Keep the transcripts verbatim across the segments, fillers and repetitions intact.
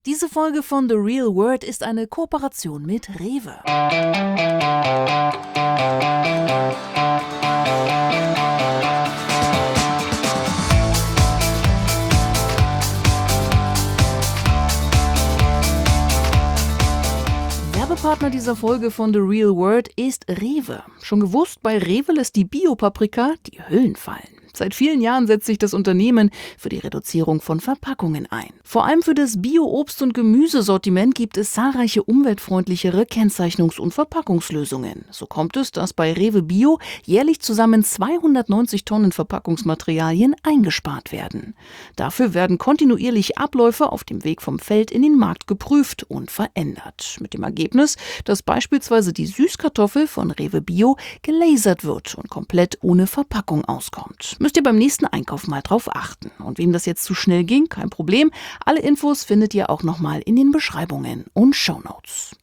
Diese Folge von The Real World ist eine Kooperation mit Rewe. Werbepartner dieser Folge von The Real World ist Rewe. Schon gewusst, bei Rewe lässt die Bio-Paprika die Hüllen fallen. Seit vielen Jahren setzt sich das Unternehmen für die Reduzierung von Verpackungen ein. Vor allem für das Bio-Obst- und Gemüsesortiment gibt es zahlreiche umweltfreundlichere Kennzeichnungs- und Verpackungslösungen. So kommt es, dass bei Rewe Bio jährlich zusammen zweihundertneunzig Tonnen Verpackungsmaterialien eingespart werden. Dafür werden kontinuierlich Abläufe auf dem Weg vom Feld in den Markt geprüft und verändert. Mit dem Ergebnis, dass beispielsweise die Süßkartoffel von Rewe Bio gelasert wird und komplett ohne Verpackung auskommt. Müsst ihr beim nächsten Einkauf mal drauf achten. Und wem das jetzt zu schnell ging, kein Problem. Alle Infos findet ihr auch nochmal in den Beschreibungen und Shownotes.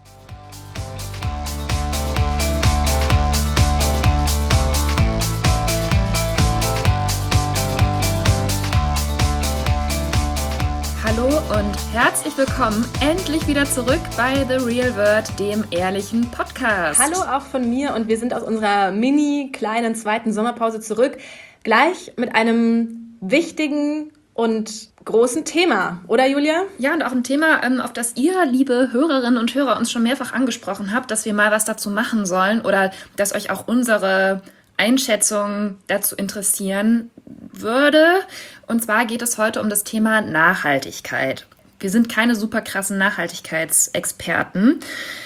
Hallo und herzlich willkommen endlich wieder zurück bei The Real World, dem ehrlichen Podcast. Hallo auch von mir und wir sind aus unserer mini kleinen zweiten Sommerpause zurück. Gleich mit einem wichtigen und großen Thema, oder Julia? Ja, und auch ein Thema, auf das ihr, liebe Hörerinnen und Hörer, uns schon mehrfach angesprochen habt, dass wir mal was dazu machen sollen oder dass euch auch unsere Einschätzung dazu interessieren würde. Und zwar geht es heute um das Thema Nachhaltigkeit. Wir sind keine super krassen Nachhaltigkeitsexperten,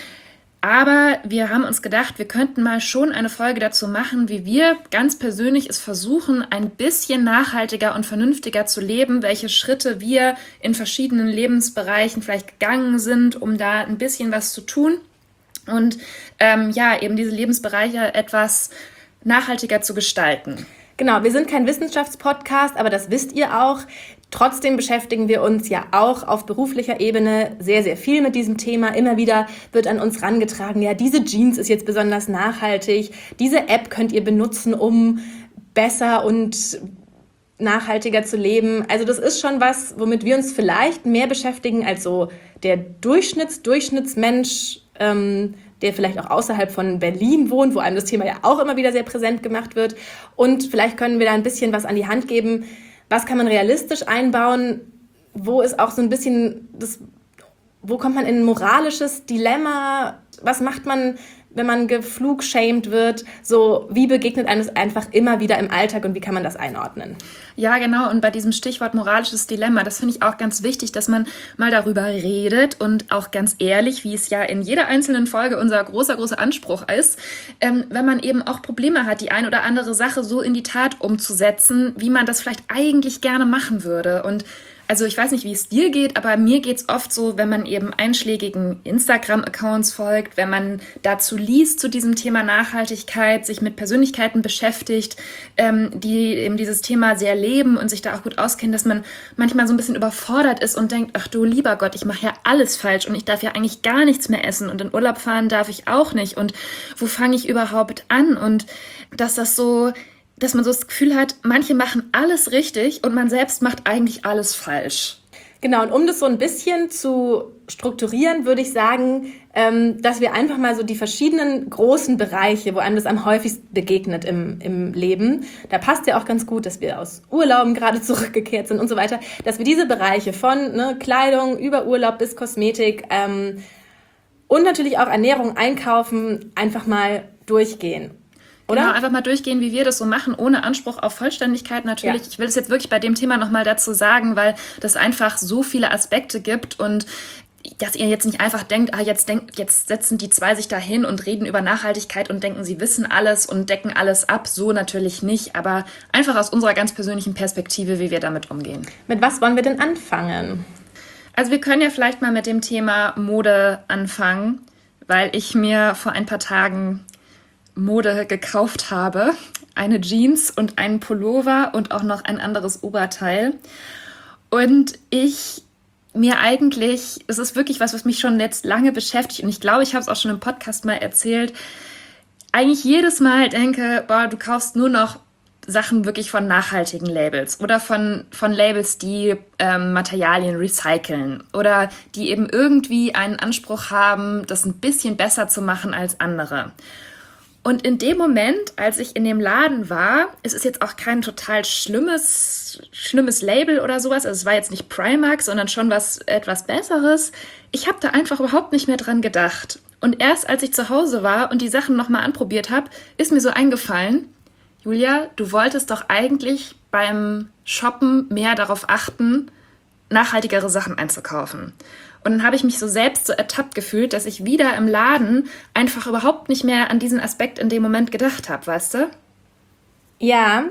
aber wir haben uns gedacht, wir könnten mal schon eine Folge dazu machen, wie wir ganz persönlich es versuchen, ein bisschen nachhaltiger und vernünftiger zu leben, welche Schritte wir in verschiedenen Lebensbereichen vielleicht gegangen sind, um da ein bisschen was zu tun und ähm, ja, eben diese Lebensbereiche etwas nachhaltiger zu gestalten. Genau, wir sind kein Wissenschaftspodcast, aber das wisst ihr auch. Trotzdem beschäftigen wir uns ja auch auf beruflicher Ebene sehr, sehr viel mit diesem Thema. Immer wieder wird an uns rangetragen, ja, diese Jeans ist jetzt besonders nachhaltig. Diese App könnt ihr benutzen, um besser und nachhaltiger zu leben. Also das ist schon was, womit wir uns vielleicht mehr beschäftigen als so der Durchschnitts-Durchschnittsmensch, ähm, der vielleicht auch außerhalb von Berlin wohnt, wo einem das Thema ja auch immer wieder sehr präsent gemacht wird. Und vielleicht können wir da ein bisschen was an die Hand geben. Was kann man realistisch einbauen? Wo ist auch so ein bisschen das, wo kommt man in ein moralisches Dilemma? Was macht man, wenn man geflugshamed wird? So, wie begegnet einem das einfach immer wieder im Alltag und wie kann man das einordnen? Ja, genau. Und bei diesem Stichwort moralisches Dilemma, das finde ich auch ganz wichtig, dass man mal darüber redet und auch ganz ehrlich, wie es ja in jeder einzelnen Folge unser großer, großer Anspruch ist, ähm, wenn man eben auch Probleme hat, die ein oder andere Sache so in die Tat umzusetzen, wie man das vielleicht eigentlich gerne machen würde. Und also ich weiß nicht, wie es dir geht, aber mir geht's oft so, wenn man eben einschlägigen Instagram-Accounts folgt, wenn man dazu liest zu diesem Thema Nachhaltigkeit, sich mit Persönlichkeiten beschäftigt, ähm, die eben dieses Thema sehr leben und sich da auch gut auskennen, dass man manchmal so ein bisschen überfordert ist und denkt, ach du lieber Gott, ich mache ja alles falsch und ich darf ja eigentlich gar nichts mehr essen und in Urlaub fahren darf ich auch nicht und wo fange ich überhaupt an? Und dass das so... dass man so das Gefühl hat, manche machen alles richtig und man selbst macht eigentlich alles falsch. Genau, und um das so ein bisschen zu strukturieren, würde ich sagen, ähm, dass wir einfach mal so die verschiedenen großen Bereiche, wo einem das am häufigsten begegnet im, im Leben, da passt ja auch ganz gut, dass wir aus Urlauben gerade zurückgekehrt sind und so weiter, dass wir diese Bereiche von ne, Kleidung über Urlaub bis Kosmetik ähm, und natürlich auch Ernährung, Einkaufen einfach mal durchgehen. Oder? Genau, einfach mal durchgehen, wie wir das so machen, ohne Anspruch auf Vollständigkeit natürlich. Ja. Ich will es jetzt wirklich bei dem Thema nochmal dazu sagen, weil das einfach so viele Aspekte gibt und dass ihr jetzt nicht einfach denkt, ah, jetzt, denk, jetzt setzen die zwei sich da hin und reden über Nachhaltigkeit und denken, sie wissen alles und decken alles ab. So natürlich nicht, aber einfach aus unserer ganz persönlichen Perspektive, wie wir damit umgehen. Mit was wollen wir denn anfangen? Also wir können ja vielleicht mal mit dem Thema Mode anfangen, weil ich mir vor ein paar Tagen Mode gekauft habe. Eine Jeans und einen Pullover und auch noch ein anderes Oberteil. Und ich mir eigentlich, es ist wirklich was, was mich schon jetzt lange beschäftigt und ich glaube, ich habe es auch schon im Podcast mal erzählt, eigentlich jedes Mal denke, boah, du kaufst nur noch Sachen wirklich von nachhaltigen Labels oder von, von Labels, die ähm, Materialien recyceln oder die eben irgendwie einen Anspruch haben, das ein bisschen besser zu machen als andere. Und in dem Moment, als ich in dem Laden war, es ist jetzt auch kein total schlimmes, schlimmes Label oder sowas, also es war jetzt nicht Primark, sondern schon was etwas Besseres. Ich habe da einfach überhaupt nicht mehr dran gedacht. Und erst als ich zu Hause war und die Sachen nochmal anprobiert habe, ist mir so eingefallen, Julia, du wolltest doch eigentlich beim Shoppen mehr darauf achten, nachhaltigere Sachen einzukaufen. Und dann habe ich mich so selbst so ertappt gefühlt, dass ich wieder im Laden einfach überhaupt nicht mehr an diesen Aspekt in dem Moment gedacht habe, weißt du? Ja,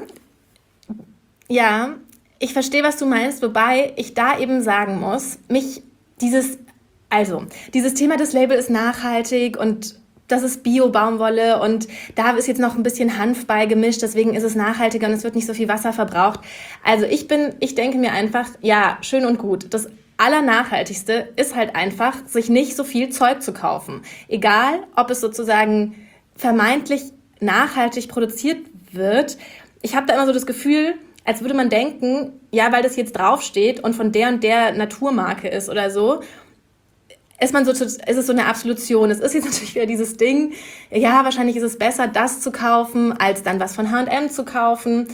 ja, ich verstehe, was du meinst, wobei ich da eben sagen muss, mich dieses, also, dieses Thema des Labels ist nachhaltig und das ist Bio-Baumwolle und da ist jetzt noch ein bisschen Hanf beigemischt, deswegen ist es nachhaltiger und es wird nicht so viel Wasser verbraucht. Also ich bin, ich denke mir einfach, ja, schön und gut, das Allernachhaltigste ist halt einfach, sich nicht so viel Zeug zu kaufen. Egal, ob es sozusagen vermeintlich nachhaltig produziert wird. Ich habe da immer so das Gefühl, als würde man denken, ja, weil das jetzt draufsteht und von der und der Naturmarke ist oder so, ist man so, ist es so eine Absolution. Es ist jetzt natürlich wieder dieses Ding, ja, wahrscheinlich ist es besser, das zu kaufen, als dann was von H und M zu kaufen.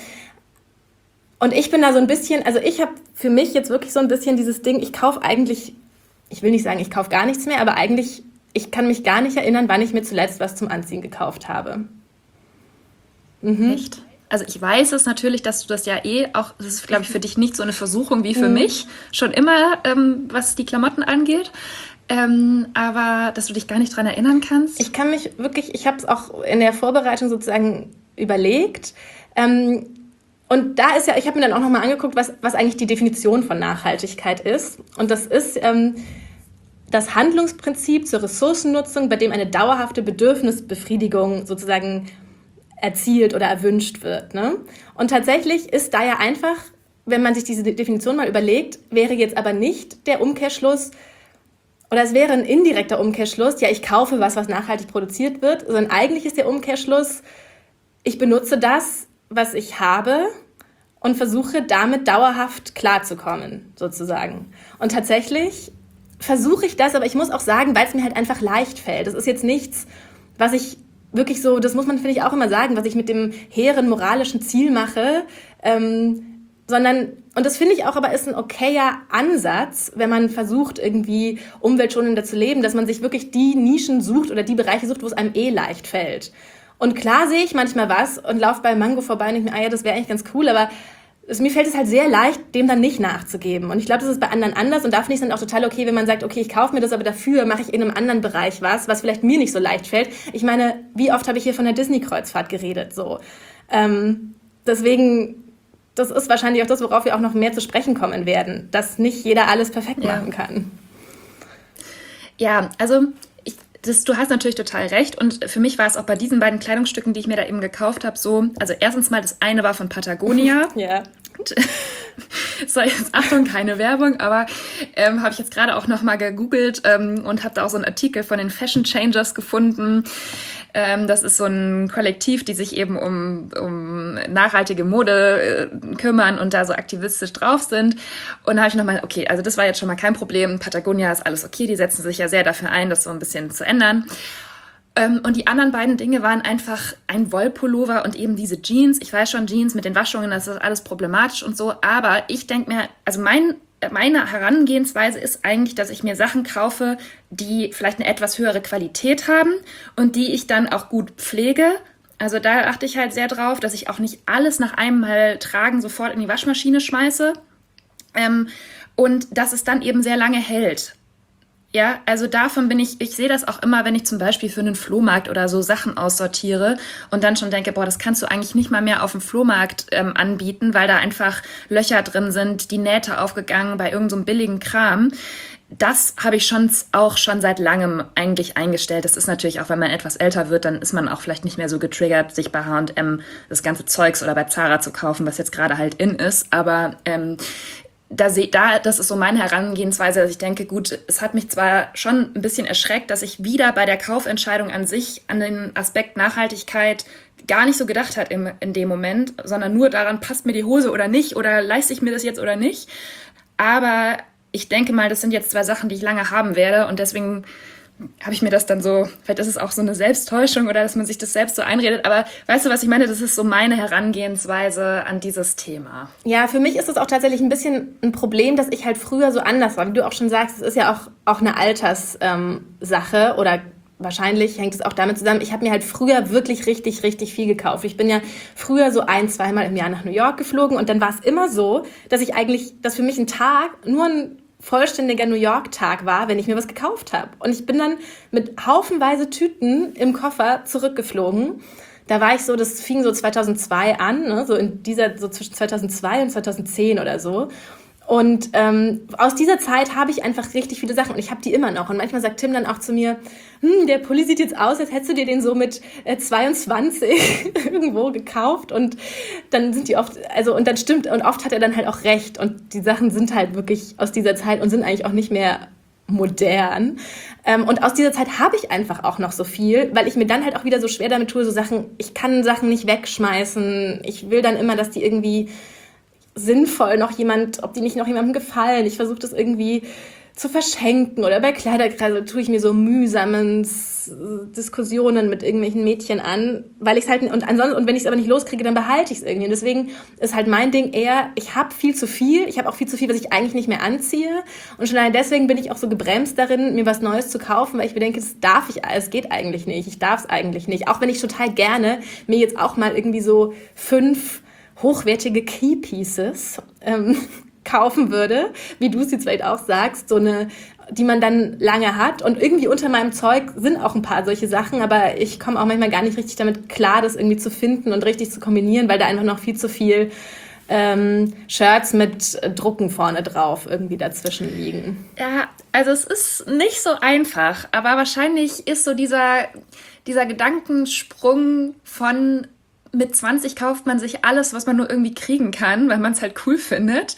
Und ich bin da so ein bisschen, also ich habe für mich jetzt wirklich so ein bisschen dieses Ding, ich kaufe eigentlich, ich will nicht sagen, ich kaufe gar nichts mehr, aber eigentlich, ich kann mich gar nicht erinnern, wann ich mir zuletzt was zum Anziehen gekauft habe. Mhm. Echt? Also ich weiß es natürlich, dass du das ja eh auch, das ist, glaube ich, für dich nicht so eine Versuchung wie für mhm. mich, schon immer, ähm, was die Klamotten angeht. Ähm, aber dass du dich gar nicht dran erinnern kannst? Ich kann mich wirklich, ich habe es auch in der Vorbereitung sozusagen überlegt. Ähm, und da ist ja, ich habe mir dann auch nochmal angeguckt, was, was eigentlich die Definition von Nachhaltigkeit ist. Und das ist ähm, das Handlungsprinzip zur Ressourcennutzung, bei dem eine dauerhafte Bedürfnisbefriedigung sozusagen erzielt oder erwünscht wird. Ne? Und tatsächlich ist da ja einfach, wenn man sich diese Definition mal überlegt, wäre jetzt aber nicht der Umkehrschluss, oder es wäre ein indirekter Umkehrschluss, ja, ich kaufe was, was nachhaltig produziert wird, sondern eigentlich ist der Umkehrschluss, ich benutze das, was ich habe und versuche damit dauerhaft klarzukommen, sozusagen. Und tatsächlich versuche ich das, aber ich muss auch sagen, weil es mir halt einfach leicht fällt. Das ist jetzt nichts, was ich wirklich so, das muss man, finde ich, auch immer sagen, was ich mit dem hehren moralischen Ziel mache, ähm, sondern, und das finde ich auch, aber ist ein okayer Ansatz, wenn man versucht, irgendwie umweltschonender zu leben, dass man sich wirklich die Nischen sucht oder die Bereiche sucht, wo es einem eh leicht fällt. Und klar sehe ich manchmal was und laufe bei Mango vorbei und denke mir, ah ja, das wäre eigentlich ganz cool, aber es, mir fällt es halt sehr leicht, dem dann nicht nachzugeben. Und ich glaube, das ist bei anderen anders und da finde ich es dann auch total okay, wenn man sagt, okay, ich kaufe mir das, aber dafür mache ich in einem anderen Bereich was, was vielleicht mir nicht so leicht fällt. Ich meine, wie oft habe ich hier von der Disney-Kreuzfahrt geredet, so. Ähm, deswegen, das ist wahrscheinlich auch das, worauf wir auch noch mehr zu sprechen kommen werden, dass nicht jeder alles perfekt ja. machen kann. Ja, also ich, das, du hast natürlich total recht und für mich war es auch bei diesen beiden Kleidungsstücken, die ich mir da eben gekauft habe, so, also erstens mal, das eine war von Patagonia. ja. So, jetzt Achtung, keine Werbung, aber ähm, habe ich jetzt gerade auch nochmal gegoogelt ähm, und habe da auch so einen Artikel von den Fashion Changers gefunden. Ähm, das ist so ein Kollektiv, die sich eben um, um nachhaltige Mode äh, kümmern und da so aktivistisch drauf sind. Und da habe ich nochmal, okay, also das war jetzt schon mal kein Problem. Patagonia ist alles okay, die setzen sich ja sehr dafür ein, das so ein bisschen zu ändern. Und die anderen beiden Dinge waren einfach ein Wollpullover und eben diese Jeans. Ich weiß schon, Jeans mit den Waschungen, das ist alles problematisch und so. Aber ich denke mir, also mein, meine Herangehensweise ist eigentlich, dass ich mir Sachen kaufe, die vielleicht eine etwas höhere Qualität haben und die ich dann auch gut pflege. Also da achte ich halt sehr drauf, dass ich auch nicht alles nach einem Mal tragen sofort in die Waschmaschine schmeiße. Ähm, und dass es dann eben sehr lange hält. Ja, also davon bin ich, ich sehe das auch immer, wenn ich zum Beispiel für einen Flohmarkt oder so Sachen aussortiere und dann schon denke, boah, das kannst du eigentlich nicht mal mehr auf dem Flohmarkt ähm, anbieten, weil da einfach Löcher drin sind, die Nähte aufgegangen bei irgend so einem billigen Kram. Das habe ich schon auch schon seit langem eigentlich eingestellt. Das ist natürlich auch, wenn man etwas älter wird, dann ist man auch vielleicht nicht mehr so getriggert, sich bei H und M das ganze Zeugs oder bei Zara zu kaufen, was jetzt gerade halt in ist. Aber ähm, da sehe, da, das ist so meine Herangehensweise, dass ich denke, gut, es hat mich zwar schon ein bisschen erschreckt, dass ich wieder bei der Kaufentscheidung an sich, an den Aspekt Nachhaltigkeit gar nicht so gedacht hat im, in dem Moment, sondern nur daran, passt mir die Hose oder nicht oder leiste ich mir das jetzt oder nicht. Aber ich denke mal, das sind jetzt zwei Sachen, die ich lange haben werde und deswegen habe ich mir das dann so, vielleicht ist es auch so eine Selbsttäuschung oder dass man sich das selbst so einredet, aber weißt du, was ich meine? Das ist so meine Herangehensweise an dieses Thema. Ja, für mich ist es auch tatsächlich ein bisschen ein Problem, dass ich halt früher so anders war. Wie du auch schon sagst, es ist ja auch, auch eine Alterssache ähm, oder wahrscheinlich hängt es auch damit zusammen. Ich habe mir halt früher wirklich richtig, richtig viel gekauft. Ich bin ja früher so ein-, zweimal im Jahr nach New York geflogen und dann war es immer so, dass ich eigentlich, dass für mich ein Tag nur ein vollständiger New York-Tag war, wenn ich mir was gekauft habe. Und ich bin dann mit haufenweise Tüten im Koffer zurückgeflogen. Da war ich so, das fing so zweitausendzwei an, ne, so in dieser, so zwischen zweitausendzwei und zweitausendzehn oder so. Und ähm, aus dieser Zeit habe ich einfach richtig viele Sachen und ich habe die immer noch. Und manchmal sagt Tim dann auch zu mir, hm, der Pulli sieht jetzt aus, als hättest du dir den so mit äh, zweiundzwanzig irgendwo gekauft. Und dann sind die oft, also und dann stimmt, und oft hat er dann halt auch recht. Und die Sachen sind halt wirklich aus dieser Zeit und sind eigentlich auch nicht mehr modern. Ähm, und aus dieser Zeit habe ich einfach auch noch so viel, weil ich mir dann halt auch wieder so schwer damit tue, so Sachen, ich kann Sachen nicht wegschmeißen. Ich will dann immer, dass die irgendwie sinnvoll noch jemand, ob die nicht noch jemandem gefallen. Ich versuche das irgendwie zu verschenken oder bei Kleiderkreise tue ich mir so mühsamen Diskussionen mit irgendwelchen Mädchen an, weil ich es halt, und ansonsten, und wenn ich es aber nicht loskriege, dann behalte ich es irgendwie. Und deswegen ist halt mein Ding eher, ich habe viel zu viel, ich habe auch viel zu viel, was ich eigentlich nicht mehr anziehe und schon allein deswegen bin ich auch so gebremst darin, mir was Neues zu kaufen, weil ich mir denke, das darf ich, es geht eigentlich nicht, ich darf es eigentlich nicht. Auch wenn ich total gerne mir jetzt auch mal irgendwie so fünf hochwertige Key-Pieces ähm, kaufen würde, wie du es jetzt vielleicht auch sagst, so eine, die man dann lange hat. Und irgendwie unter meinem Zeug sind auch ein paar solche Sachen, aber ich komme auch manchmal gar nicht richtig damit klar, das irgendwie zu finden und richtig zu kombinieren, weil da einfach noch viel zu viel ähm, Shirts mit Drucken vorne drauf irgendwie dazwischen liegen. Ja, also es ist nicht so einfach, aber wahrscheinlich ist so dieser, dieser Gedankensprung von mit zwanzig kauft man sich alles, was man nur irgendwie kriegen kann, weil man es halt cool findet,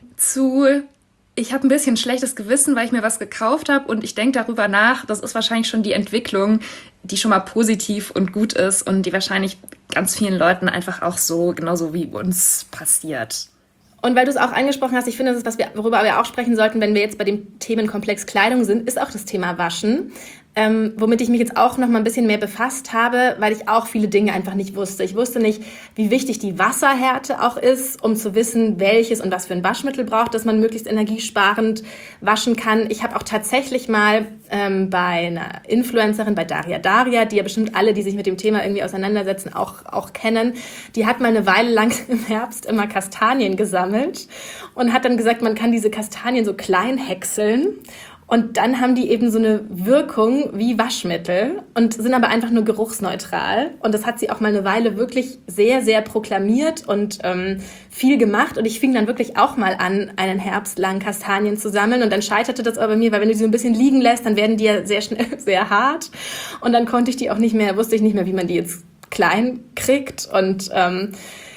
zu ich habe ein bisschen schlechtes Gewissen, weil ich mir was gekauft habe und ich denke darüber nach. Das ist wahrscheinlich schon die Entwicklung, die schon mal positiv und gut ist und die wahrscheinlich ganz vielen Leuten einfach auch so, genauso wie uns passiert. Und weil du es auch angesprochen hast, ich finde, das ist was, wir, worüber wir auch sprechen sollten, wenn wir jetzt bei dem Themenkomplex Kleidung sind, ist auch das Thema Waschen. Ähm, womit ich mich jetzt auch noch mal ein bisschen mehr befasst habe, weil ich auch viele Dinge einfach nicht wusste. Ich wusste nicht, wie wichtig die Wasserhärte auch ist, um zu wissen, welches und was für ein Waschmittel braucht, dass man möglichst energiesparend waschen kann. Ich habe auch tatsächlich mal ähm, bei einer Influencerin, bei Daria Daria, die ja bestimmt alle, die sich mit dem Thema irgendwie auseinandersetzen, auch, auch kennen, die hat mal eine Weile lang im Herbst immer Kastanien gesammelt und hat dann gesagt, man kann diese Kastanien so klein häckseln. Und dann haben die eben so eine Wirkung wie Waschmittel und sind aber einfach nur geruchsneutral. Und das hat sie auch mal eine Weile wirklich sehr, sehr proklamiert und ähm, viel gemacht. Und ich fing dann wirklich auch mal an, einen Herbst lang Kastanien zu sammeln. Und dann scheiterte das aber bei mir, weil wenn du die so ein bisschen liegen lässt, dann werden die ja sehr schnell sehr hart. Und dann konnte ich die auch nicht mehr, wusste ich nicht mehr, wie man die jetzt klein kriegt. Und ähm,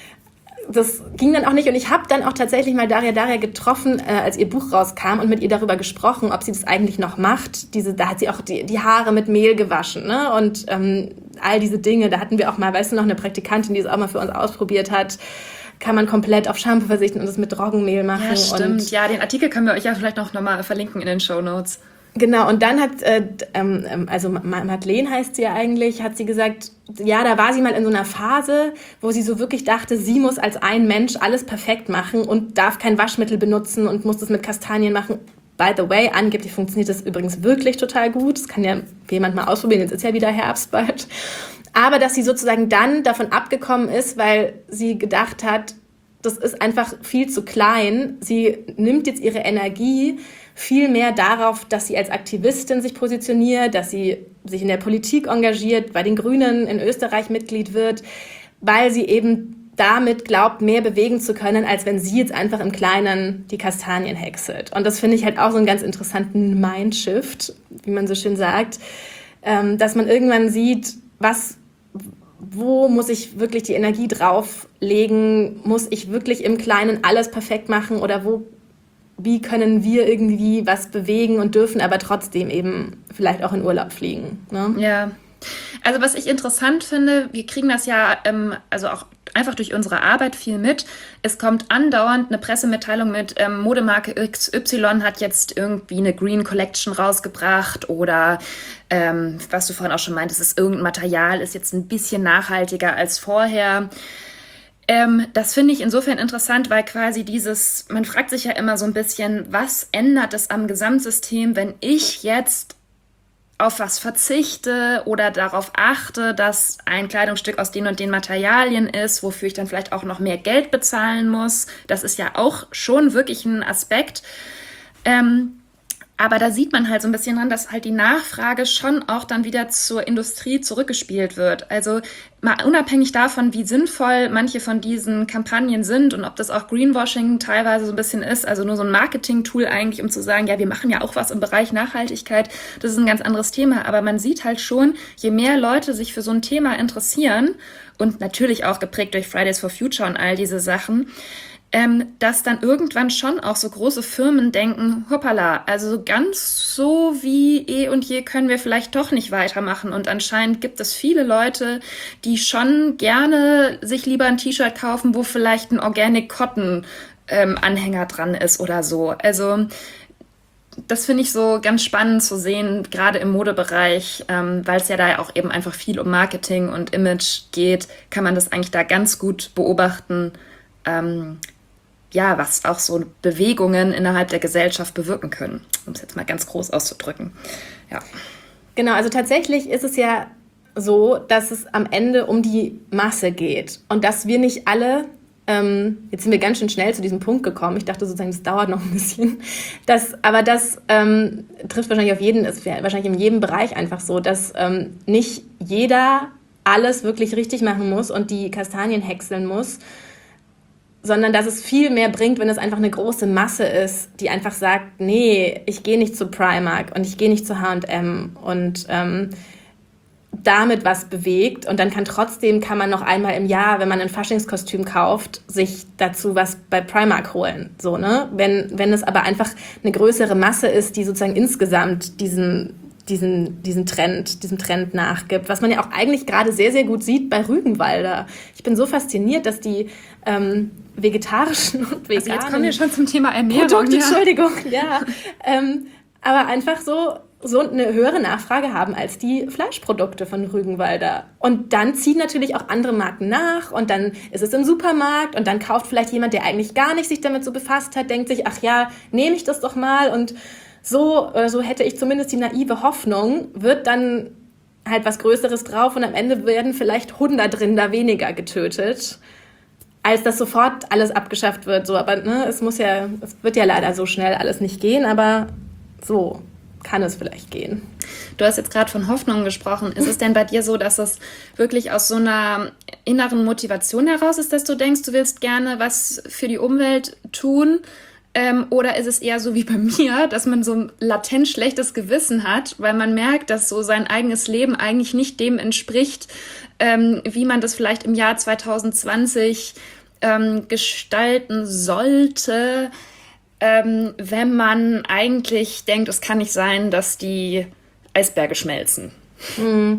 das ging dann auch nicht und ich habe dann auch tatsächlich mal Daria Daria getroffen, äh, als ihr Buch rauskam und mit ihr darüber gesprochen, ob sie das eigentlich noch macht. Diese, da hat sie auch die, die Haare mit Mehl gewaschen, ne? Und ähm, all diese Dinge. Da hatten wir auch mal, weißt du noch, eine Praktikantin, die es auch mal für uns ausprobiert hat. Kann man komplett auf Shampoo verzichten und das mit Roggenmehl machen. Ja, stimmt. Und ja, den Artikel können wir euch ja vielleicht noch nochmal verlinken in den Shownotes. Genau, und dann hat, äh, ähm, also Madeleine heißt sie ja eigentlich, hat sie gesagt, ja, da war sie mal in so einer Phase, wo sie so wirklich dachte, sie muss als ein Mensch alles perfekt machen und darf kein Waschmittel benutzen und muss das mit Kastanien machen. By the way, angeblich funktioniert das übrigens wirklich total gut. Das kann ja jemand mal ausprobieren, jetzt ist ja wieder Herbst bald. Aber dass sie sozusagen dann davon abgekommen ist, weil sie gedacht hat, das ist einfach viel zu klein. Sie nimmt jetzt ihre Energie viel mehr darauf, dass sie als Aktivistin sich positioniert, dass sie sich in der Politik engagiert, bei den Grünen in Österreich Mitglied wird, weil sie eben damit glaubt, mehr bewegen zu können, als wenn sie jetzt einfach im Kleinen die Kastanien häckselt. Und das finde ich halt auch so einen ganz interessanten Mindshift, wie man so schön sagt, dass man irgendwann sieht, was, wo muss ich wirklich die Energie drauflegen, muss ich wirklich im Kleinen alles perfekt machen oder wo wie können wir irgendwie was bewegen und dürfen aber trotzdem eben vielleicht auch in Urlaub fliegen. Ne? Ja, also was ich interessant finde, wir kriegen das ja ähm, also auch einfach durch unsere Arbeit viel mit. Es kommt andauernd eine Pressemitteilung mit, ähm, Modemarke X Y hat jetzt irgendwie eine Green Collection rausgebracht oder ähm, was du vorhin auch schon meintest, ist irgendein Material ist jetzt ein bisschen nachhaltiger als vorher. Ähm, das finde ich insofern interessant, weil quasi dieses, man fragt sich ja immer so ein bisschen, was ändert es am Gesamtsystem, wenn ich jetzt auf was verzichte oder darauf achte, dass ein Kleidungsstück aus den und den Materialien ist, wofür ich dann vielleicht auch noch mehr Geld bezahlen muss. Das ist ja auch schon wirklich ein Aspekt. Ähm, aber da sieht man halt so ein bisschen dran, dass halt die Nachfrage schon auch dann wieder zur Industrie zurückgespielt wird. Also mal unabhängig davon, wie sinnvoll manche von diesen Kampagnen sind und ob das auch Greenwashing teilweise so ein bisschen ist, also nur so ein Marketing-Tool eigentlich, um zu sagen, ja, wir machen ja auch was im Bereich Nachhaltigkeit, das ist ein ganz anderes Thema. Aber man sieht halt schon, je mehr Leute sich für so ein Thema interessieren und natürlich auch geprägt durch Fridays for Future und all diese Sachen, Ähm, dass dann irgendwann schon auch so große Firmen denken, hoppala, also ganz so wie eh und je können wir vielleicht doch nicht weitermachen. Und anscheinend gibt es viele Leute, die schon gerne sich lieber ein T-Shirt kaufen, wo vielleicht ein Organic Cotton ähm, Anhänger dran ist oder so. Also das finde ich so ganz spannend zu sehen, gerade im Modebereich, ähm, weil es ja da auch eben einfach viel um Marketing und Image geht, kann man das eigentlich da ganz gut beobachten, ähm, ja, was auch so Bewegungen innerhalb der Gesellschaft bewirken können, um es jetzt mal ganz groß auszudrücken. Ja. Genau, also tatsächlich ist es ja so, dass es am Ende um die Masse geht und dass wir nicht alle, ähm, jetzt sind wir ganz schön schnell zu diesem Punkt gekommen, ich dachte sozusagen, das dauert noch ein bisschen, das, aber das ähm, trifft wahrscheinlich auf jeden, ist wahrscheinlich in jedem Bereich einfach so, dass ähm, nicht jeder alles wirklich richtig machen muss und die Kastanien häckseln muss, sondern dass es viel mehr bringt, wenn es einfach eine große Masse ist, die einfach sagt, nee, ich gehe nicht zu Primark und ich gehe nicht zu H und M und ähm, damit was bewegt. Und dann kann trotzdem, kann man noch einmal im Jahr, wenn man ein Faschingskostüm kauft, sich dazu was bei Primark holen. So, ne? Wenn, wenn es aber einfach eine größere Masse ist, die sozusagen insgesamt diesen diesen, diesen Trend, diesem Trend nachgibt, was man ja auch eigentlich gerade sehr, sehr gut sieht bei Rügenwalder. Ich bin so fasziniert, dass die ähm, vegetarischen und veganen... Also jetzt kommen wir schon zum Thema Ernährung. Produkte, ja. Entschuldigung, ja. ähm, aber einfach so, so eine höhere Nachfrage haben als die Fleischprodukte von Rügenwalder. Und dann ziehen natürlich auch andere Marken nach und dann ist es im Supermarkt und dann kauft vielleicht jemand, der eigentlich gar nicht sich damit so befasst hat, denkt sich, ach ja, nehme ich das doch mal und so, so hätte ich zumindest die naive Hoffnung, wird dann halt was Größeres drauf und am Ende werden vielleicht hundert Rinder weniger getötet, als dass sofort alles abgeschafft wird. So, aber ne, es muss ja, es wird ja leider so schnell alles nicht gehen, aber so kann es vielleicht gehen. Du hast jetzt gerade von Hoffnung gesprochen. Ist es denn bei dir so, dass es wirklich aus so einer inneren Motivation heraus ist, dass du denkst, du willst gerne was für die Umwelt tun? Ähm, oder ist es eher so wie bei mir, dass man so ein latent schlechtes Gewissen hat, weil man merkt, dass so sein eigenes Leben eigentlich nicht dem entspricht, ähm, wie man das vielleicht im Jahr zwanzig zwanzig ähm, gestalten sollte, ähm, wenn man eigentlich denkt, es kann nicht sein, dass die Eisberge schmelzen. Mm.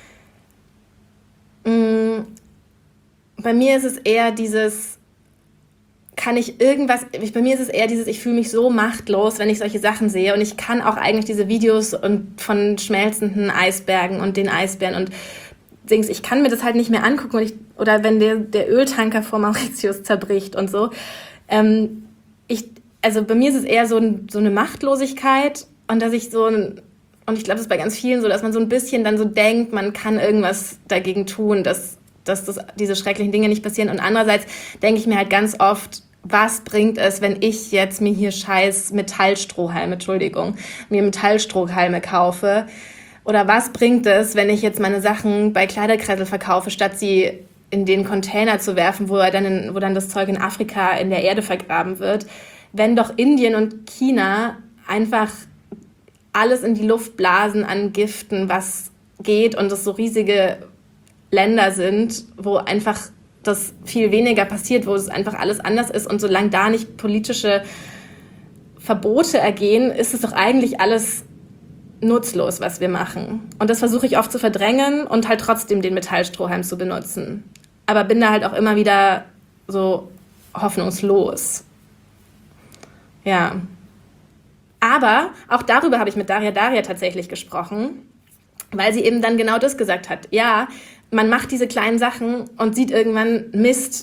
Mm. Bei mir ist es eher dieses... kann ich irgendwas, ich, bei mir ist es eher dieses, ich fühle mich so machtlos, wenn ich solche Sachen sehe und ich kann auch eigentlich diese Videos und von schmelzenden Eisbergen und den Eisbären und Dings, ich kann mir das halt nicht mehr angucken und ich, oder wenn der, der Öltanker vor Mauritius zerbricht und so. Ähm, ich, also bei mir ist es eher so, ein, so eine Machtlosigkeit und dass ich so ein, und ich glaube, das ist bei ganz vielen so, dass man so ein bisschen dann so denkt, man kann irgendwas dagegen tun, dass, dass das, diese schrecklichen Dinge nicht passieren. Und andererseits denke ich mir halt ganz oft, was bringt es, wenn ich jetzt mir hier scheiß Metallstrohhalme, Entschuldigung, mir Metallstrohhalme kaufe? Oder was bringt es, wenn ich jetzt meine Sachen bei Kleiderkreisel verkaufe, statt sie in den Container zu werfen, wo, er dann in, wo dann das Zeug in Afrika in der Erde vergraben wird? Wenn doch Indien und China einfach alles in die Luft blasen an Giften, was geht, und es so riesige Länder sind, wo einfach das viel weniger passiert, wo es einfach alles anders ist, und solange da nicht politische Verbote ergehen, ist es doch eigentlich alles nutzlos, was wir machen. Und das versuche ich oft zu verdrängen und halt trotzdem den Metallstrohhalm zu benutzen. Aber bin da halt auch immer wieder so hoffnungslos. Ja. Aber auch darüber habe ich mit Daria Daria tatsächlich gesprochen, weil sie eben dann genau das gesagt hat. Ja, man macht diese kleinen Sachen und sieht irgendwann, Mist,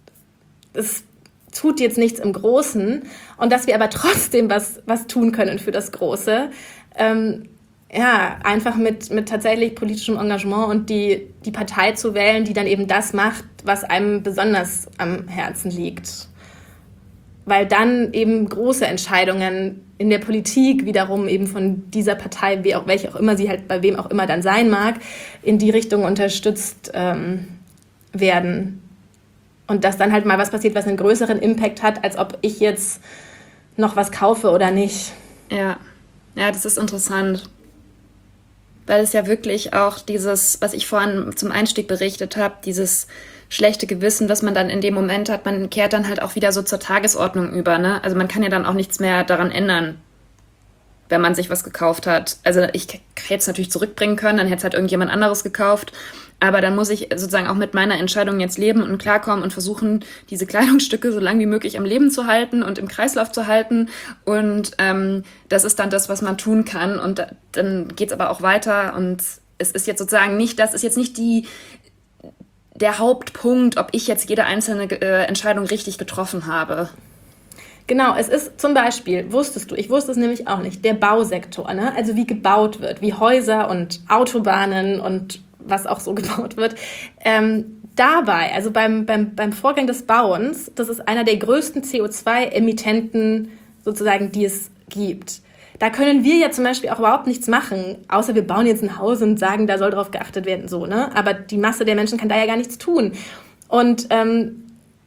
es tut jetzt nichts im Großen. Und dass wir aber trotzdem was, was tun können für das Große. Ähm, ja, einfach mit, mit tatsächlich politischem Engagement und die, die Partei zu wählen, die dann eben das macht, was einem besonders am Herzen liegt. Weil dann eben große Entscheidungen in der Politik wiederum eben von dieser Partei, wie auch, welche auch immer sie halt bei wem auch immer dann sein mag, in die Richtung unterstützt ähm, werden. Und dass dann halt mal was passiert, was einen größeren Impact hat, als ob ich jetzt noch was kaufe oder nicht. Ja, ja, das ist interessant. Weil es ja wirklich auch dieses, was ich vorhin zum Einstieg berichtet habe, dieses schlechte Gewissen, was man dann in dem Moment hat, man kehrt dann halt auch wieder so zur Tagesordnung über, ne? Also man kann ja dann auch nichts mehr daran ändern, wenn man sich was gekauft hat. Also ich hätte es natürlich zurückbringen können, dann hätte es halt irgendjemand anderes gekauft. Aber dann muss ich sozusagen auch mit meiner Entscheidung jetzt leben und klarkommen und versuchen, diese Kleidungsstücke so lange wie möglich am Leben zu halten und im Kreislauf zu halten. Und ähm, das ist dann das, was man tun kann. Und da, dann geht's aber auch weiter. Und es ist jetzt sozusagen nicht, das ist jetzt nicht die der Hauptpunkt, ob ich jetzt jede einzelne äh, Entscheidung richtig getroffen habe. Genau, es ist zum Beispiel, wusstest du, ich wusste es nämlich auch nicht, der Bausektor, ne? Also wie gebaut wird, wie Häuser und Autobahnen und was auch so gebaut wird. Ähm, dabei, also beim, beim, beim Vorgang des Bauens, das ist einer der größten C O zwei Emittenten sozusagen, die es gibt. Da können wir ja zum Beispiel auch überhaupt nichts machen, außer wir bauen jetzt ein Haus und sagen, da soll drauf geachtet werden, so, ne? Aber die Masse der Menschen kann da ja gar nichts tun. Und ähm,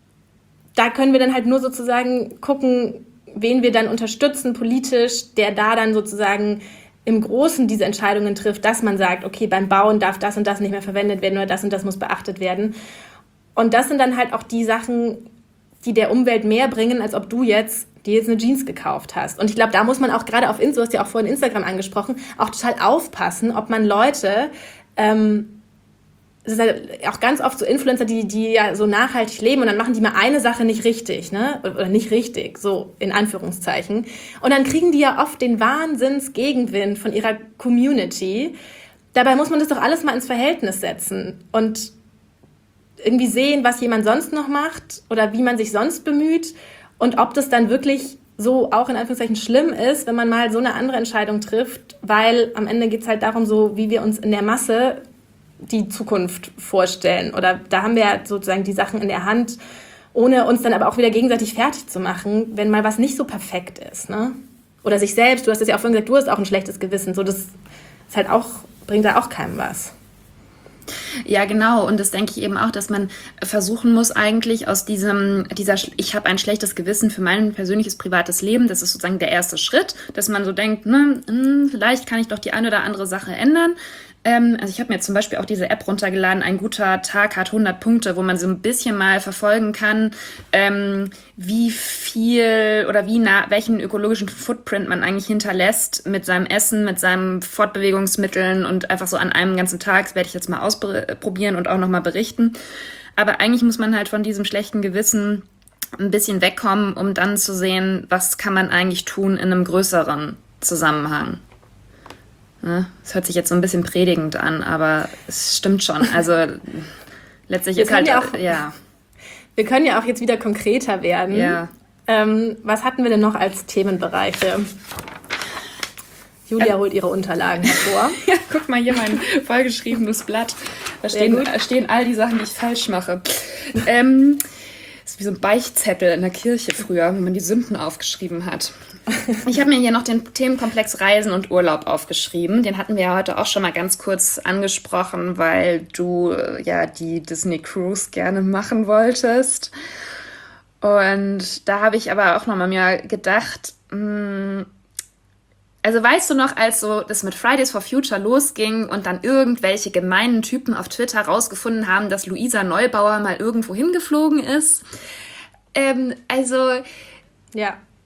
da können wir dann halt nur sozusagen gucken, wen wir dann unterstützen politisch, der da dann sozusagen im Großen diese Entscheidungen trifft, dass man sagt, okay, beim Bauen darf das und das nicht mehr verwendet werden oder das und das muss beachtet werden. Und das sind dann halt auch die Sachen, die der Umwelt mehr bringen, als ob du jetzt dir jetzt eine Jeans gekauft hast. Und ich glaube, da muss man auch gerade auf Insta, du hast ja auch vorhin Instagram angesprochen, auch total aufpassen, ob man Leute, ähm, es ist halt auch ganz oft so Influencer, die, die ja so nachhaltig leben und dann machen die mal eine Sache nicht richtig, ne? Oder nicht richtig, so in Anführungszeichen. Und dann kriegen die ja oft den Wahnsinns-Gegenwind von ihrer Community. Dabei muss man das doch alles mal ins Verhältnis setzen und irgendwie sehen, was jemand sonst noch macht oder wie man sich sonst bemüht und ob das dann wirklich so auch in Anführungszeichen schlimm ist, wenn man mal so eine andere Entscheidung trifft, weil am Ende geht es halt darum, so wie wir uns in der Masse die Zukunft vorstellen. Oder da haben wir ja sozusagen die Sachen in der Hand, ohne uns dann aber auch wieder gegenseitig fertig zu machen, wenn mal was nicht so perfekt ist, ne? Oder sich selbst, du hast es ja auch vorhin gesagt, du hast auch ein schlechtes Gewissen. So, das ist halt auch, bringt da auch keinem was. Ja, genau. Und das denke ich eben auch, dass man versuchen muss eigentlich aus diesem, dieser, ich habe ein schlechtes Gewissen für mein persönliches, privates Leben, das ist sozusagen der erste Schritt, dass man so denkt, ne, mh, vielleicht kann ich doch die eine oder andere Sache ändern. Ähm, also ich habe mir zum Beispiel auch diese App runtergeladen, Ein guter Tag hat hundert Punkte, wo man so ein bisschen mal verfolgen kann, ähm, wie viel oder wie nah, welchen ökologischen Footprint man eigentlich hinterlässt mit seinem Essen, mit seinen Fortbewegungsmitteln und einfach so an einem ganzen Tag. Das werde ich jetzt mal ausprobieren und auch nochmal berichten. Aber eigentlich muss man halt von diesem schlechten Gewissen ein bisschen wegkommen, um dann zu sehen, was kann man eigentlich tun in einem größeren Zusammenhang. Das hört sich jetzt so ein bisschen predigend an, aber es stimmt schon. Also letztlich wir ist halt, ja auch, ja. Wir können ja auch jetzt wieder konkreter werden. Ja. Ähm, was hatten wir denn noch als Themenbereiche? Julia holt ihre Unterlagen hervor. Ja, guck mal hier mein vollgeschriebenes Blatt. Da stehen, stehen all die Sachen, die ich falsch mache. ähm, das ist wie so ein Beichtzettel in der Kirche früher, wenn man die Sünden aufgeschrieben hat. Ich habe mir hier noch den Themenkomplex Reisen und Urlaub aufgeschrieben. Den hatten wir ja heute auch schon mal ganz kurz angesprochen, weil du ja die Disney Cruise gerne machen wolltest. Und da habe ich aber auch noch mal mir gedacht, mh, also weißt du noch, als so das mit Fridays for Future losging und dann irgendwelche gemeinen Typen auf Twitter rausgefunden haben, dass Luisa Neubauer mal irgendwo hingeflogen ist? Ähm, also ja.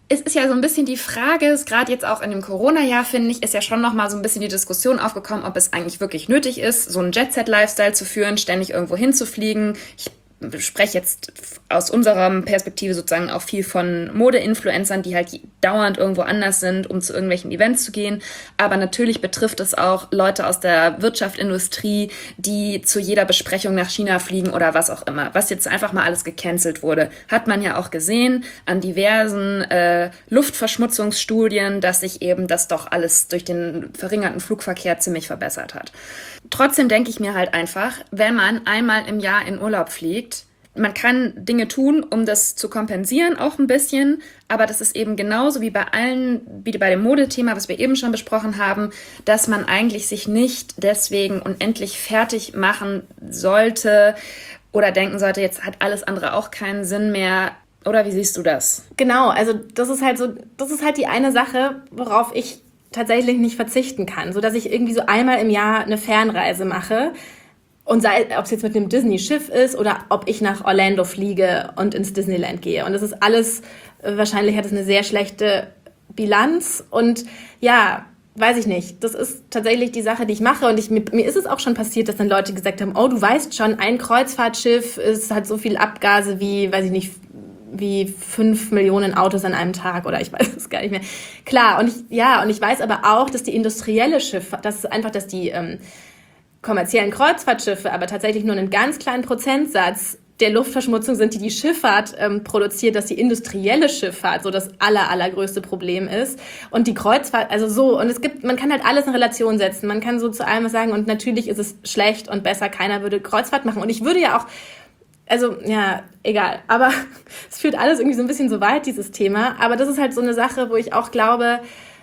Es ist ja so ein bisschen die Frage, gerade jetzt auch in dem Corona-Jahr, finde ich, ist ja schon nochmal so ein bisschen die Diskussion aufgekommen, ob es eigentlich wirklich nötig ist, so einen Jet-Set-Lifestyle zu führen, ständig irgendwo hinzufliegen. Ich spreche jetzt aus unserer Perspektive sozusagen auch viel von Mode-Influencern, die halt dauernd irgendwo anders sind, um zu irgendwelchen Events zu gehen. Aber natürlich betrifft es auch Leute aus der Wirtschaft, Industrie, die zu jeder Besprechung nach China fliegen oder was auch immer. Was jetzt einfach mal alles gecancelt wurde, hat man ja auch gesehen an diversen äh, Luftverschmutzungsstudien, dass sich eben das doch alles durch den verringerten Flugverkehr ziemlich verbessert hat. Trotzdem denke ich mir halt einfach, wenn man einmal im Jahr in Urlaub fliegt, man kann Dinge tun, um das zu kompensieren, auch ein bisschen, aber das ist eben genauso wie bei allen, wie bei dem Modethema, was wir eben schon besprochen haben, dass man eigentlich sich nicht deswegen unendlich fertig machen sollte oder denken sollte, jetzt hat alles andere auch keinen Sinn mehr. Oder wie siehst du das? Genau, also das ist halt so, das ist halt die eine Sache, worauf ich tatsächlich nicht verzichten kann, so dass ich irgendwie so einmal im Jahr eine Fernreise mache und sei, ob es jetzt mit einem Disney-Schiff ist oder ob ich nach Orlando fliege und ins Disneyland gehe. Und das ist alles, wahrscheinlich hat es eine sehr schlechte Bilanz und ja, weiß ich nicht. Das ist tatsächlich die Sache, die ich mache und ich, mir, mir ist es auch schon passiert, dass dann Leute gesagt haben, oh, du weißt schon, ein Kreuzfahrtschiff ist, hat so viel Abgase wie, weiß ich nicht, wie fünf Millionen Autos an einem Tag oder ich weiß es gar nicht mehr. Klar, und ich, ja, und ich weiß aber auch, dass die industrielle Schifffahrt, das ist einfach, dass die ähm, kommerziellen Kreuzfahrtschiffe aber tatsächlich nur einen ganz kleinen Prozentsatz der Luftverschmutzung sind, die die Schifffahrt ähm, produziert, dass die industrielle Schifffahrt so das aller, allergrößte Problem ist. Und die Kreuzfahrt, also so, und es gibt, man kann halt alles in Relation setzen. Man kann so zu allem was sagen und natürlich ist es schlecht und besser, keiner würde Kreuzfahrt machen. Und ich würde ja auch Also, ja, egal. Aber es führt alles irgendwie so ein bisschen so weit, dieses Thema. Aber das ist halt so eine Sache, wo ich auch glaube,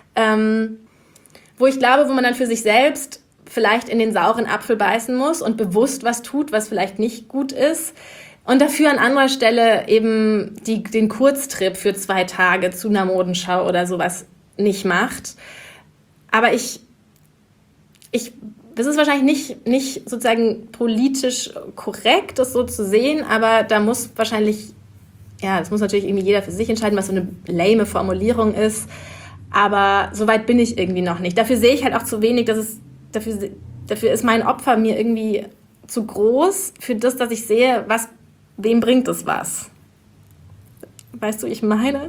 ähm, wo ich glaube, wo man dann für sich selbst vielleicht in den sauren Apfel beißen muss und bewusst was tut, was vielleicht nicht gut ist. Und dafür an anderer Stelle eben die, den Kurztrip für zwei Tage zu einer Modenschau oder sowas nicht macht. Aber ich, ich Das ist wahrscheinlich nicht, nicht sozusagen politisch korrekt, das so zu sehen, aber da muss wahrscheinlich, ja, das muss natürlich irgendwie jeder für sich entscheiden, was so eine lame Formulierung ist, aber so weit bin ich irgendwie noch nicht. Dafür sehe ich halt auch zu wenig, dass es, dafür, dafür ist mein Opfer mir irgendwie zu groß für das, dass ich sehe, was, wem bringt es was. Weißt du, ich meine?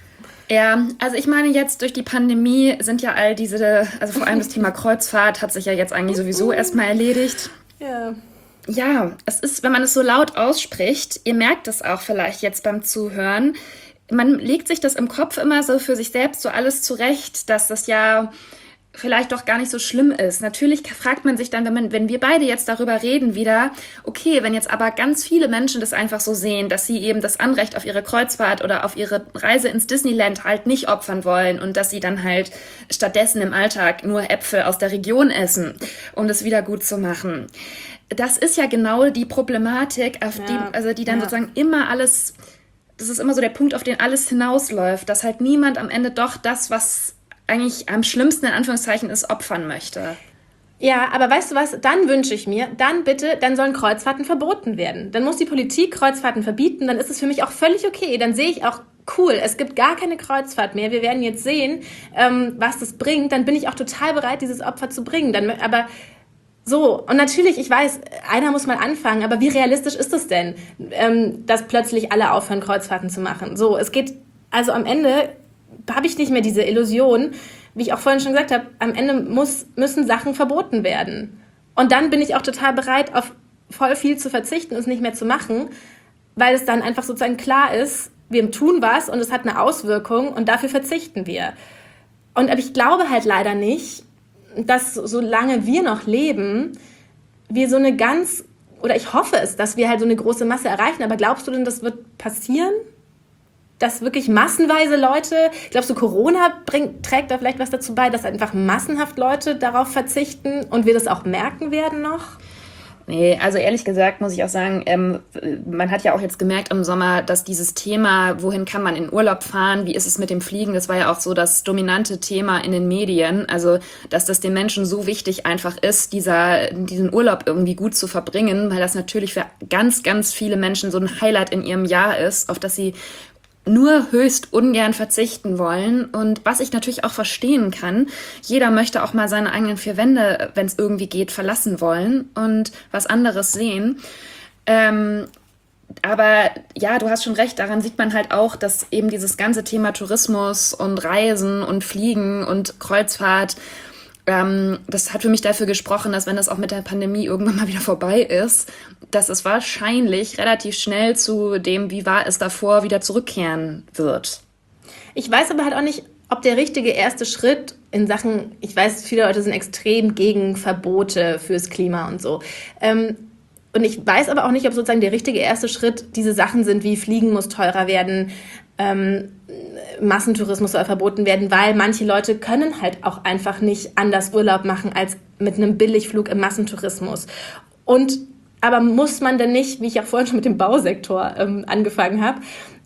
Ja, also ich meine jetzt durch die Pandemie sind ja all diese, also vor allem das Thema Kreuzfahrt hat sich ja jetzt eigentlich sowieso erstmal erledigt. Ja. Ja, es ist, wenn man es so laut ausspricht, ihr merkt es auch vielleicht jetzt beim Zuhören, man legt sich das im Kopf immer so für sich selbst so alles zurecht, dass das ja vielleicht doch gar nicht so schlimm ist. Natürlich fragt man sich dann, wenn, man, wenn wir beide jetzt darüber reden wieder, okay, wenn jetzt aber ganz viele Menschen das einfach so sehen, dass sie eben das Anrecht auf ihre Kreuzfahrt oder auf ihre Reise ins Disneyland halt nicht opfern wollen und dass sie dann halt stattdessen im Alltag nur Äpfel aus der Region essen, um das wieder gut zu machen. Das ist ja genau die Problematik, auf ja. die, also die dann ja. sozusagen immer alles, das ist immer so der Punkt, auf den alles hinausläuft, dass halt niemand am Ende doch das, was eigentlich am schlimmsten in Anführungszeichen ist, opfern möchte. Ja, aber weißt du was, dann wünsche ich mir, dann bitte, dann sollen Kreuzfahrten verboten werden. Dann muss die Politik Kreuzfahrten verbieten, dann ist es für mich auch völlig okay. Dann sehe ich auch, cool, es gibt gar keine Kreuzfahrt mehr, wir werden jetzt sehen, ähm, was das bringt. Dann bin ich auch total bereit, dieses Opfer zu bringen. Dann, aber so, und natürlich, ich weiß, einer muss mal anfangen, aber wie realistisch ist es denn, ähm, dass plötzlich alle aufhören, Kreuzfahrten zu machen? So, es geht, also am Ende habe ich nicht mehr diese Illusion, wie ich auch vorhin schon gesagt habe, am Ende muss, müssen Sachen verboten werden. Und dann bin ich auch total bereit, auf voll viel zu verzichten und es nicht mehr zu machen, weil es dann einfach sozusagen klar ist, wir tun was und es hat eine Auswirkung und dafür verzichten wir. Und aber ich glaube halt leider nicht, dass solange wir noch leben, wir so eine ganz, oder ich hoffe es, dass wir halt so eine große Masse erreichen, aber glaubst du denn, das wird passieren? Dass wirklich massenweise Leute, glaubst du, Corona bringt, trägt da vielleicht was dazu bei, dass einfach massenhaft Leute darauf verzichten und wir das auch merken werden noch? Nee, also ehrlich gesagt muss ich auch sagen, ähm, man hat ja auch jetzt gemerkt im Sommer, dass dieses Thema, wohin kann man in Urlaub fahren, wie ist es mit dem Fliegen, das war ja auch so das dominante Thema in den Medien, also dass das den Menschen so wichtig einfach ist, dieser, diesen Urlaub irgendwie gut zu verbringen, weil das natürlich für ganz, ganz viele Menschen so ein Highlight in ihrem Jahr ist, auf das sie nur höchst ungern verzichten wollen. Und was ich natürlich auch verstehen kann, jeder möchte auch mal seine eigenen vier Wände, wenn es irgendwie geht, verlassen wollen und was anderes sehen. Ähm, aber ja, du hast schon recht, daran sieht man halt auch, dass eben dieses ganze Thema Tourismus und Reisen und Fliegen und Kreuzfahrt, ähm, das hat für mich dafür gesprochen, dass wenn das auch mit der Pandemie irgendwann mal wieder vorbei ist, dass es wahrscheinlich relativ schnell zu dem, wie war es davor, wieder zurückkehren wird. Ich weiß aber halt auch nicht, ob der richtige erste Schritt in Sachen, ich weiß, viele Leute sind extrem gegen Verbote fürs Klima und so. Ähm, und ich weiß aber auch nicht, ob sozusagen der richtige erste Schritt diese Sachen sind, wie Fliegen muss teurer werden, ähm, Massentourismus soll verboten werden, weil manche Leute können halt auch einfach nicht anders Urlaub machen als mit einem Billigflug im Massentourismus. Und aber muss man denn nicht, wie ich ja vorhin schon mit dem Bausektor ähm, angefangen habe,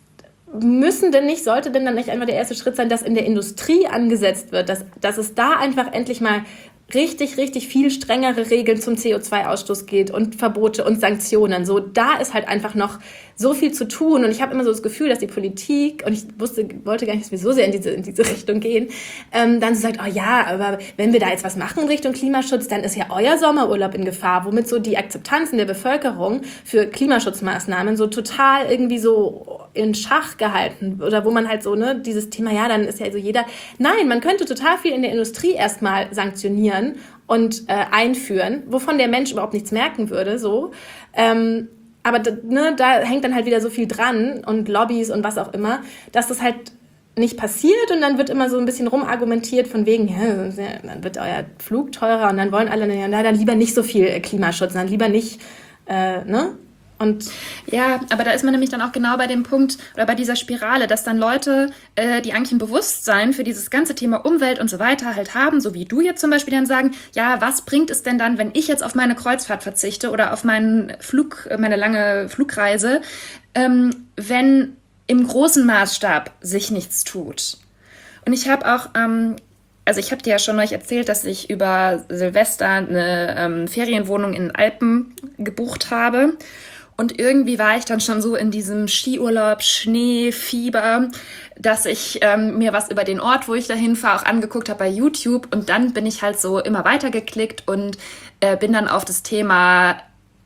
müssen denn nicht, sollte denn dann nicht einfach der erste Schritt sein, dass in der Industrie angesetzt wird, dass, dass es da einfach endlich mal richtig, richtig viel strengere Regeln zum C O zwei Ausstoß geht und Verbote und Sanktionen. So, da ist halt einfach noch so viel zu tun. Und ich habe immer so das Gefühl, dass die Politik, und ich wusste, wollte gar nicht, dass wir so sehr in diese, in diese Richtung gehen, ähm, dann so sagt, oh ja, aber wenn wir da jetzt was machen in Richtung Klimaschutz, dann ist ja euer Sommerurlaub in Gefahr, womit so die Akzeptanz in der Bevölkerung für Klimaschutzmaßnahmen so total irgendwie so in Schach gehalten, oder wo man halt so, ne, dieses Thema, ja, dann ist ja so jeder, nein, man könnte total viel in der Industrie erstmal sanktionieren und äh, einführen, wovon der Mensch überhaupt nichts merken würde, so, ähm, aber ne, da hängt dann halt wieder so viel dran und Lobbys und was auch immer, dass das halt nicht passiert und dann wird immer so ein bisschen rumargumentiert von wegen, ja, dann wird euer Flug teurer und dann wollen alle, ja, dann lieber nicht so viel Klimaschutz, dann lieber nicht, äh, ne? Und ja, aber da ist man nämlich dann auch genau bei dem Punkt oder bei dieser Spirale, dass dann Leute, äh, die eigentlich ein Bewusstsein für dieses ganze Thema Umwelt und so weiter halt haben, so wie du jetzt zum Beispiel, dann sagen, ja, was bringt es denn dann, wenn ich jetzt auf meine Kreuzfahrt verzichte oder auf meinen Flug, meine lange Flugreise, ähm, wenn im großen Maßstab sich nichts tut. Und ich habe auch, ähm, also ich habe dir ja schon euch erzählt, dass ich über Silvester eine ähm, Ferienwohnung in den Alpen gebucht habe. Und irgendwie war ich dann schon so in diesem Skiurlaub, Schneefieber, dass ich ähm, mir was über den Ort, wo ich dahin fahre, auch angeguckt habe bei YouTube. Und dann bin ich halt so immer weiter geklickt und äh, bin dann auf das Thema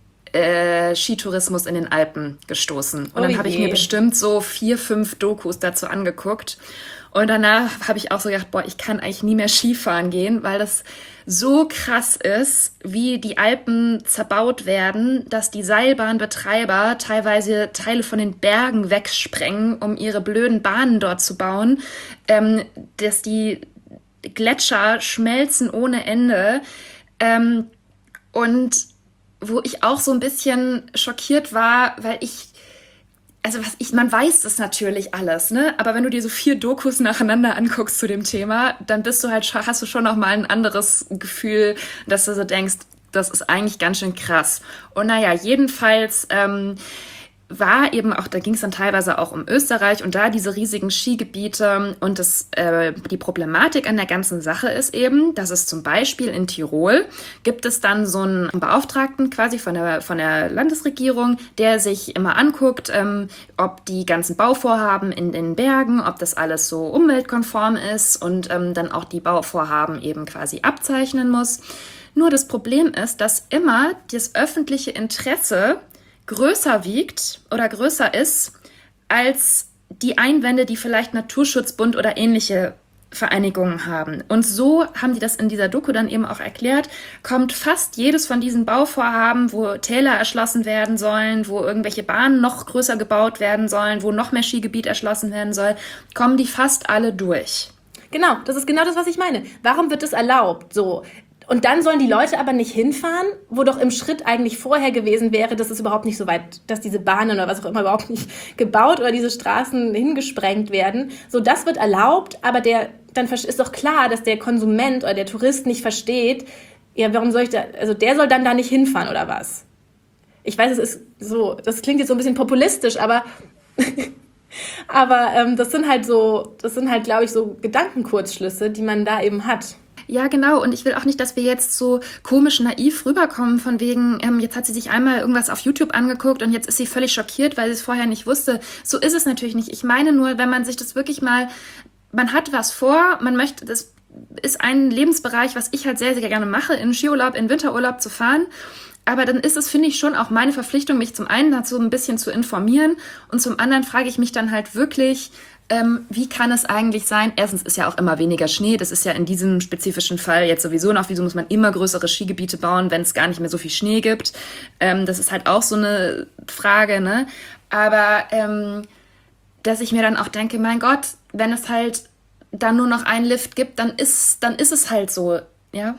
äh, Skitourismus in den Alpen gestoßen. Und Oh dann habe ich je. mir bestimmt so vier, fünf Dokus dazu angeguckt. Und danach habe ich auch so gedacht, boah, ich kann eigentlich nie mehr Skifahren gehen, weil das so krass ist, wie die Alpen zerbaut werden, dass die Seilbahnbetreiber teilweise Teile von den Bergen wegsprengen, um ihre blöden Bahnen dort zu bauen, ähm, dass die Gletscher schmelzen ohne Ende. Ähm, und wo ich auch so ein bisschen schockiert war, weil ich Also was ich, man weiß das natürlich alles, ne? Aber wenn du dir so vier Dokus nacheinander anguckst zu dem Thema, dann bist du halt, scho- hast du schon noch mal ein anderes Gefühl, dass du so denkst, das ist eigentlich ganz schön krass. Und naja, jedenfalls ähm, war eben auch, da ging es dann teilweise auch um Österreich und da diese riesigen Skigebiete und das, äh, die Problematik an der ganzen Sache ist eben, dass es zum Beispiel in Tirol gibt es dann so einen Beauftragten quasi von der, von der Landesregierung, der sich immer anguckt, ähm, ob die ganzen Bauvorhaben in den Bergen, ob das alles so umweltkonform ist und ähm, dann auch die Bauvorhaben eben quasi abzeichnen muss. Nur das Problem ist, dass immer das öffentliche Interesse größer wiegt oder größer ist als die Einwände, die vielleicht Naturschutzbund oder ähnliche Vereinigungen haben. Und so haben die das in dieser Doku dann eben auch erklärt, kommt fast jedes von diesen Bauvorhaben, wo Täler erschlossen werden sollen, wo irgendwelche Bahnen noch größer gebaut werden sollen, wo noch mehr Skigebiet erschlossen werden soll, kommen die fast alle durch. genau, das ist genau das, was ich meine. Warum wird das erlaubt? So. Und dann sollen die Leute aber nicht hinfahren, wo doch im Schritt eigentlich vorher gewesen wäre, dass es überhaupt nicht so weit, dass diese Bahnen oder was auch immer überhaupt nicht gebaut oder diese Straßen hingesprengt werden. So, das wird erlaubt, aber der, dann ist doch klar, dass der Konsument oder der Tourist nicht versteht, ja, warum soll ich da, also der soll dann da nicht hinfahren oder was? Ich weiß, es ist so, das klingt jetzt so ein bisschen populistisch, aber aber ähm, das sind halt so, das sind halt, glaube ich, so Gedankenkurzschlüsse, die man da eben hat. Ja, genau. Und ich will auch nicht, dass wir jetzt so komisch naiv rüberkommen, von wegen, ähm, jetzt hat sie sich einmal irgendwas auf YouTube angeguckt und jetzt ist sie völlig schockiert, weil sie es vorher nicht wusste. So ist es natürlich nicht. Ich meine nur, wenn man sich das wirklich mal, man hat was vor, man möchte, das ist ein Lebensbereich, was ich halt sehr, sehr gerne mache, in Skiurlaub, in Winterurlaub zu fahren. Aber dann ist es, finde ich, schon auch meine Verpflichtung, mich zum einen dazu ein bisschen zu informieren und zum anderen frage ich mich dann halt wirklich, ähm, wie kann es eigentlich sein? Erstens ist ja auch immer weniger Schnee. Das ist ja in diesem spezifischen Fall jetzt sowieso noch, wieso muss man immer größere Skigebiete bauen, wenn es gar nicht mehr so viel Schnee gibt? Ähm, das ist halt auch so eine Frage, ne? Aber ähm, dass ich mir dann auch denke, mein Gott, wenn es halt dann nur noch einen Lift gibt, dann ist, dann ist es halt so, ja.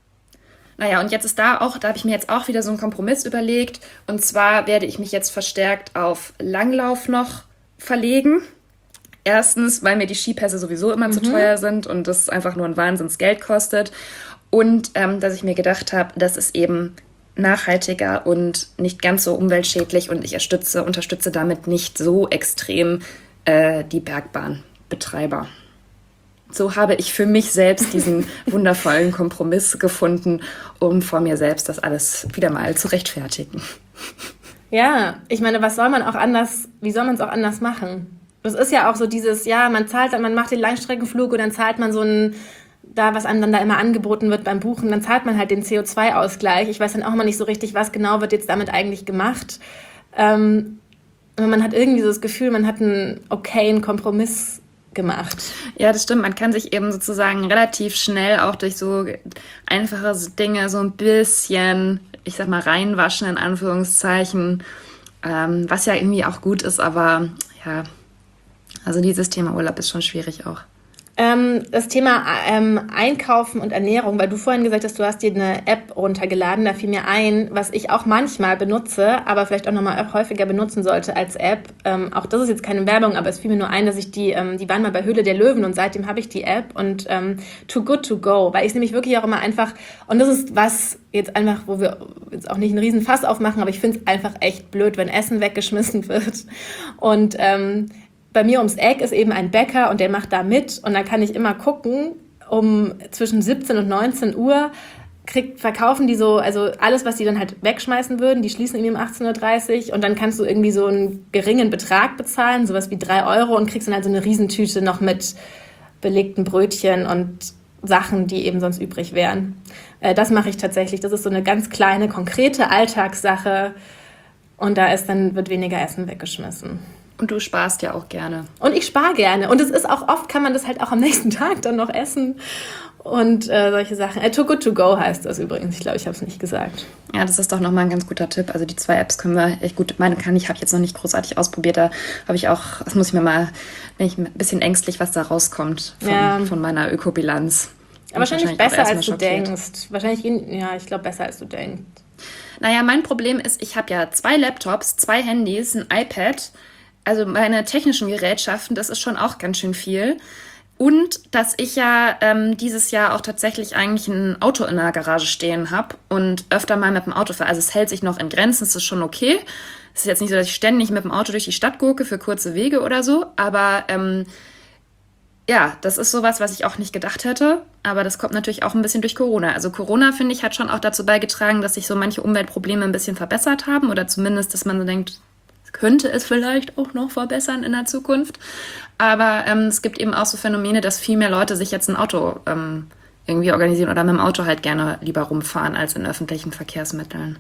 Naja, und jetzt ist da auch, da habe ich mir jetzt auch wieder so einen Kompromiss überlegt. Und zwar werde ich mich jetzt verstärkt auf Langlauf noch verlegen. Erstens, weil mir die Skipässe sowieso immer mhm. zu teuer sind und das einfach nur ein Wahnsinnsgeld kostet. Und ähm, dass ich mir gedacht habe, das ist eben nachhaltiger und nicht ganz so umweltschädlich und ich unterstütze, unterstütze damit nicht so extrem äh, die Bergbahnbetreiber. So habe ich für mich selbst diesen wundervollen Kompromiss gefunden, um vor mir selbst das alles wieder mal zu rechtfertigen. Ja, ich meine, was soll man auch anders, wie soll man es auch anders machen? Das ist ja auch so dieses, ja, man zahlt, man macht den Langstreckenflug und dann zahlt man so ein, da, was einem dann da immer angeboten wird beim Buchen, dann zahlt man halt den C O zwei Ausgleich. Ich weiß dann auch immer nicht so richtig, was genau wird jetzt damit eigentlich gemacht. Ähm, man hat irgendwie so das Gefühl, man hat einen okayen Kompromiss gemacht. Ja, das stimmt. Man kann sich eben sozusagen relativ schnell auch durch so einfache Dinge so ein bisschen, ich sag mal, reinwaschen in Anführungszeichen, ähm, was ja irgendwie auch gut ist, aber ja, also dieses Thema Urlaub ist schon schwierig auch. Ähm, das Thema ähm, Einkaufen und Ernährung, weil du vorhin gesagt hast, du hast dir eine App runtergeladen, da fiel mir ein, was ich auch manchmal benutze, aber vielleicht auch nochmal häufiger benutzen sollte als App. Ähm, auch das ist jetzt keine Werbung, aber es fiel mir nur ein, dass ich die, ähm, die waren mal bei Höhle der Löwen und seitdem habe ich die App und ähm, Too Good To Go, weil ich es nämlich wirklich auch immer einfach, und das ist was jetzt einfach, wo wir jetzt auch nicht einen riesen Fass aufmachen, aber ich finde es einfach echt blöd, wenn Essen weggeschmissen wird und ähm, bei mir ums Eck ist eben ein Bäcker und der macht da mit und dann kann ich immer gucken, um zwischen siebzehn und neunzehn Uhr kriegt, verkaufen die so, also alles, was die dann halt wegschmeißen würden, die schließen irgendwie um achtzehn Uhr dreißig und dann kannst du irgendwie so einen geringen Betrag bezahlen, sowas wie drei Euro und kriegst dann halt so eine Riesentüte noch mit belegten Brötchen und Sachen, die eben sonst übrig wären. Äh, das mache ich tatsächlich, das ist so eine ganz kleine, konkrete Alltagssache und da ist dann, wird weniger Essen weggeschmissen. Und du sparst ja auch gerne. Und ich spare gerne. Und es ist auch oft, kann man das halt auch am nächsten Tag dann noch essen. Und äh, solche Sachen. Äh, Too Good To Go heißt das übrigens. Ich glaube, ich habe es nicht gesagt. Ja, das ist doch nochmal ein ganz guter Tipp. Also die zwei Apps können wir echt gut. Meine kann ich, habe ich jetzt noch nicht großartig ausprobiert. Da habe ich auch, das muss ich mir mal, bin ich ein bisschen ängstlich, was da rauskommt von, ja. von meiner Ökobilanz. Aber wahrscheinlich, wahrscheinlich besser, als du schockiert. denkst. Wahrscheinlich, ja, ich glaube, besser, als du denkst. Naja, mein Problem ist, ich habe ja zwei Laptops, zwei Handys, ein iPad. Also meine technischen Gerätschaften, das ist schon auch ganz schön viel. Und dass ich ja ähm, dieses Jahr auch tatsächlich eigentlich ein Auto in der Garage stehen habe und öfter mal mit dem Auto fahre. Also es hält sich noch in Grenzen, es ist schon okay. Es ist jetzt nicht so, dass ich ständig mit dem Auto durch die Stadt gurke für kurze Wege oder so. Aber ähm, ja, das ist sowas, was ich auch nicht gedacht hätte. Aber das kommt natürlich auch ein bisschen durch Corona. Also Corona, finde ich, hat schon auch dazu beigetragen, dass sich so manche Umweltprobleme ein bisschen verbessert haben. Oder zumindest, dass man so denkt, könnte es vielleicht auch noch verbessern in der Zukunft. Aber ähm, es gibt eben auch so Phänomene, dass viel mehr Leute sich jetzt ein Auto ähm, irgendwie organisieren oder mit dem Auto halt gerne lieber rumfahren als in öffentlichen Verkehrsmitteln.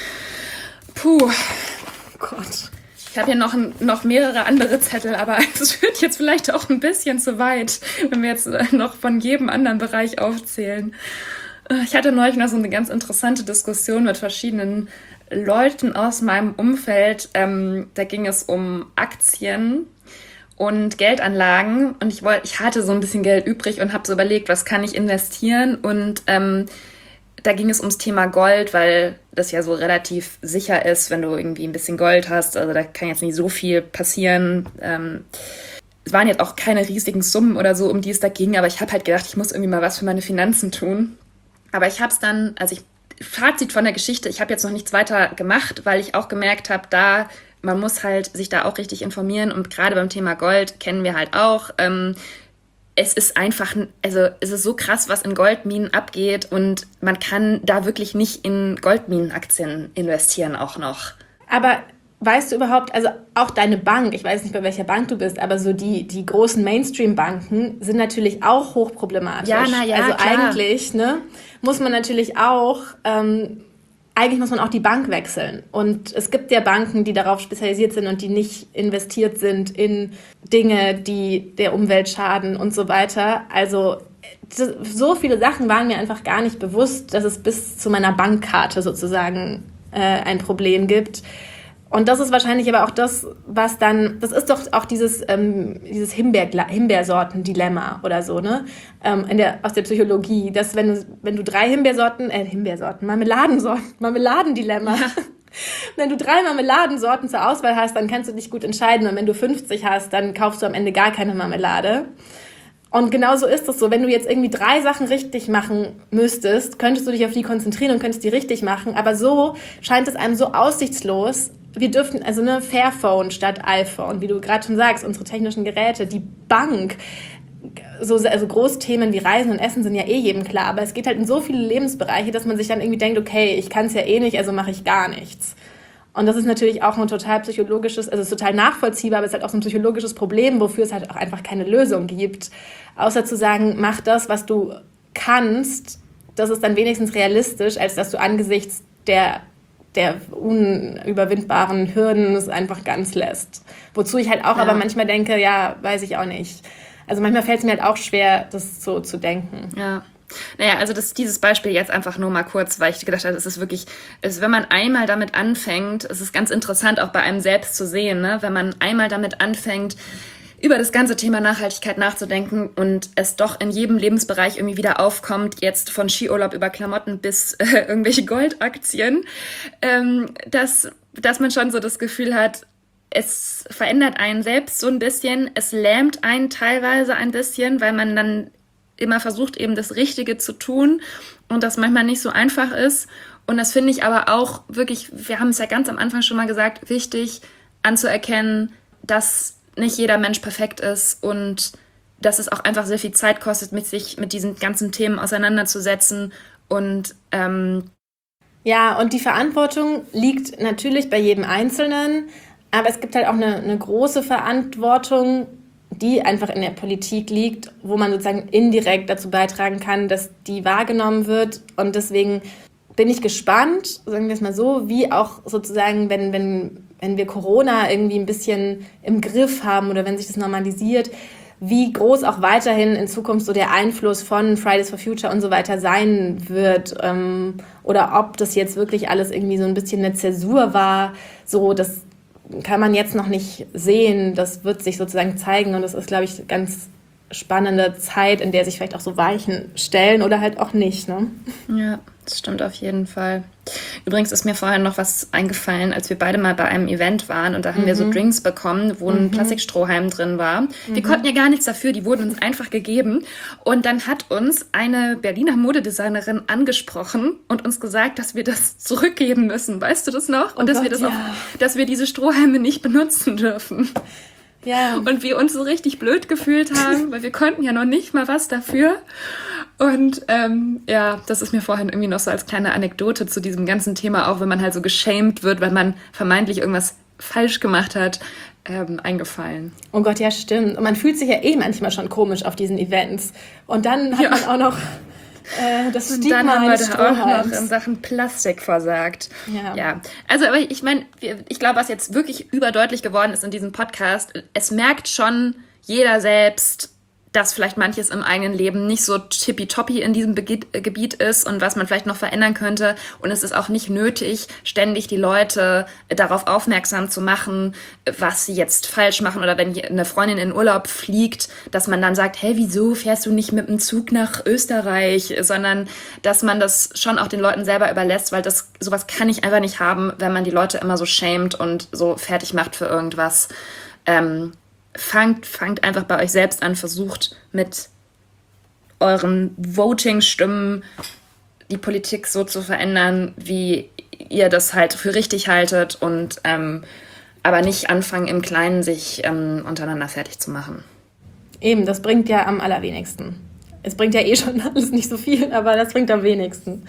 Puh, oh Gott. Ich habe hier noch, noch mehrere andere Zettel, aber es führt jetzt vielleicht auch ein bisschen zu weit, wenn wir jetzt noch von jedem anderen Bereich aufzählen. Ich hatte neulich noch so eine ganz interessante Diskussion mit verschiedenen Leuten aus meinem Umfeld. Ähm, da ging es um Aktien und Geldanlagen und ich wollte, ich hatte so ein bisschen Geld übrig und habe so überlegt, was kann ich investieren und ähm, da ging es ums Thema Gold, weil das ja so relativ sicher ist, wenn du irgendwie ein bisschen Gold hast. Also da kann jetzt nicht so viel passieren. Ähm, es waren jetzt auch keine riesigen Summen oder so, um die es da ging, aber ich habe halt gedacht, ich muss irgendwie mal was für meine Finanzen tun. Aber ich habe es dann, also ich Fazit von der Geschichte, ich habe jetzt noch nichts weiter gemacht, weil ich auch gemerkt habe, da, man muss halt sich da auch richtig informieren und gerade beim Thema Gold kennen wir halt auch, ähm, es ist einfach, also es ist so krass, was in Goldminen abgeht und man kann da wirklich nicht in Goldminenaktien investieren auch noch. Aber weißt du überhaupt, also auch deine Bank, ich weiß nicht, bei welcher Bank du bist, aber so die, die großen Mainstream-Banken sind natürlich auch hochproblematisch. Ja, na ja, also klar. eigentlich ne, muss man natürlich auch, ähm, eigentlich muss man auch die Bank wechseln. Und es gibt ja Banken, die darauf spezialisiert sind und die nicht investiert sind in Dinge, die der Umwelt schaden und so weiter. Also so viele Sachen waren mir einfach gar nicht bewusst, dass es bis zu meiner Bankkarte sozusagen äh, ein Problem gibt. Und das ist wahrscheinlich aber auch das, was dann, das ist doch auch dieses, ähm, dieses Himbeer, Himbeersorten-Dilemma oder so, ne? Ähm, in der, aus der Psychologie, dass wenn du, wenn du drei Himbeersorten, äh, Himbeersorten, Marmeladensorten, Marmeladendilemma. Ja. Wenn du drei Marmeladensorten zur Auswahl hast, dann kannst du dich gut entscheiden. Und wenn du fünfzig hast, dann kaufst du am Ende gar keine Marmelade. Und genau so ist es so. Wenn du jetzt irgendwie drei Sachen richtig machen müsstest, könntest du dich auf die konzentrieren und könntest die richtig machen. Aber so scheint es einem so aussichtslos. Wir dürften, also ne, Fairphone statt iPhone, wie du gerade schon sagst, unsere technischen Geräte, die Bank, so, also Großthemen wie Reisen und Essen sind ja eh jedem klar, aber es geht halt in so viele Lebensbereiche, dass man sich dann irgendwie denkt, okay, ich kann es ja eh nicht, also mache ich gar nichts. Und das ist natürlich auch ein total psychologisches, also es ist total nachvollziehbar, aber es ist halt auch so ein psychologisches Problem, wofür es halt auch einfach keine Lösung gibt. Außer zu sagen, mach das, was du kannst, das ist dann wenigstens realistisch, als dass du angesichts der der unüberwindbaren Hürden es einfach ganz lässt. Wozu ich halt auch ja. aber manchmal denke, ja, weiß ich auch nicht. Also manchmal fällt es mir halt auch schwer, das so zu denken. Ja. Naja, also das, dieses Beispiel jetzt einfach nur mal kurz, weil ich gedacht habe, es ist wirklich, es, wenn man einmal damit anfängt, es ist ganz interessant auch bei einem selbst zu sehen, ne? Wenn man einmal damit anfängt, über das ganze Thema Nachhaltigkeit nachzudenken und es doch in jedem Lebensbereich irgendwie wieder aufkommt, jetzt von Skiurlaub über Klamotten bis äh, irgendwelche Goldaktien, ähm, dass, dass man schon so das Gefühl hat, es verändert einen selbst so ein bisschen, es lähmt einen teilweise ein bisschen, weil man dann immer versucht, eben das Richtige zu tun und das manchmal nicht so einfach ist. Und das finde ich aber auch wirklich, wir haben es ja ganz am Anfang schon mal gesagt, wichtig anzuerkennen, dass nicht jeder Mensch perfekt ist und dass es auch einfach sehr viel Zeit kostet, mit sich mit diesen ganzen Themen auseinanderzusetzen. Und ähm ja, und die Verantwortung liegt natürlich bei jedem Einzelnen, aber es gibt halt auch eine, eine große Verantwortung, die einfach in der Politik liegt, wo man sozusagen indirekt dazu beitragen kann, dass die wahrgenommen wird. Und deswegen bin ich gespannt, sagen wir es mal so, wie auch sozusagen, wenn, wenn, wenn wir Corona irgendwie ein bisschen im Griff haben oder wenn sich das normalisiert, wie groß auch weiterhin in Zukunft so der Einfluss von Fridays for Future und so weiter sein wird. Ähm, oder ob das jetzt wirklich alles irgendwie so ein bisschen eine Zäsur war, so das kann man jetzt noch nicht sehen. Das wird sich sozusagen zeigen und das ist, glaube ich, eine ganz spannende Zeit, in der sich vielleicht auch so Weichen stellen oder halt auch nicht. Ne? Ja, das stimmt auf jeden Fall. Übrigens ist mir vorher noch was eingefallen, als wir beide mal bei einem Event waren und da haben mhm. wir so Drinks bekommen, wo ein mhm. Plastikstrohhalm drin war. Mhm. Wir konnten ja gar nichts dafür, die wurden uns einfach gegeben. Und dann hat uns eine Berliner Modedesignerin angesprochen und uns gesagt, dass wir das zurückgeben müssen. Weißt du das noch? Und oh dass Gott, wir das ja. auch, dass wir diese Strohhalme nicht benutzen dürfen. Ja. Und wir uns so richtig blöd gefühlt haben, weil wir konnten ja noch nicht mal was dafür. Und ähm, ja, das ist mir vorhin irgendwie noch so als kleine Anekdote zu diesem ganzen Thema, auch wenn man halt so geschämt wird, weil man vermeintlich irgendwas falsch gemacht hat, ähm, eingefallen. Oh Gott, ja, stimmt. Und man fühlt sich ja eh manchmal schon komisch auf diesen Events. Und dann hat ja. man auch noch äh, das Und Stigma dann haben wir eines da auch Strohhalms. noch in Sachen Plastik versagt. Ja. ja. Also, aber ich meine, ich glaube, was jetzt wirklich überdeutlich geworden ist in diesem Podcast, es merkt schon jeder selbst, dass vielleicht manches im eigenen Leben nicht so tippitoppi in diesem Begeht, äh, Gebiet ist und was man vielleicht noch verändern könnte. Und es ist auch nicht nötig, ständig die Leute äh, darauf aufmerksam zu machen, was sie jetzt falsch machen. Oder wenn eine Freundin in Urlaub fliegt, dass man dann sagt, hey, wieso fährst du nicht mit dem Zug nach Österreich? Sondern dass man das schon auch den Leuten selber überlässt, weil das sowas kann ich einfach nicht haben, wenn man die Leute immer so schämt und so fertig macht für irgendwas. Ähm, Fangt, fangt einfach bei euch selbst an, versucht mit euren Voting-Stimmen die Politik so zu verändern, wie ihr das halt für richtig haltet und ähm, aber nicht anfangen, im Kleinen sich ähm, untereinander fertig zu machen. Eben, das bringt ja am allerwenigsten. Es bringt ja eh schon alles nicht so viel, aber das bringt am wenigsten.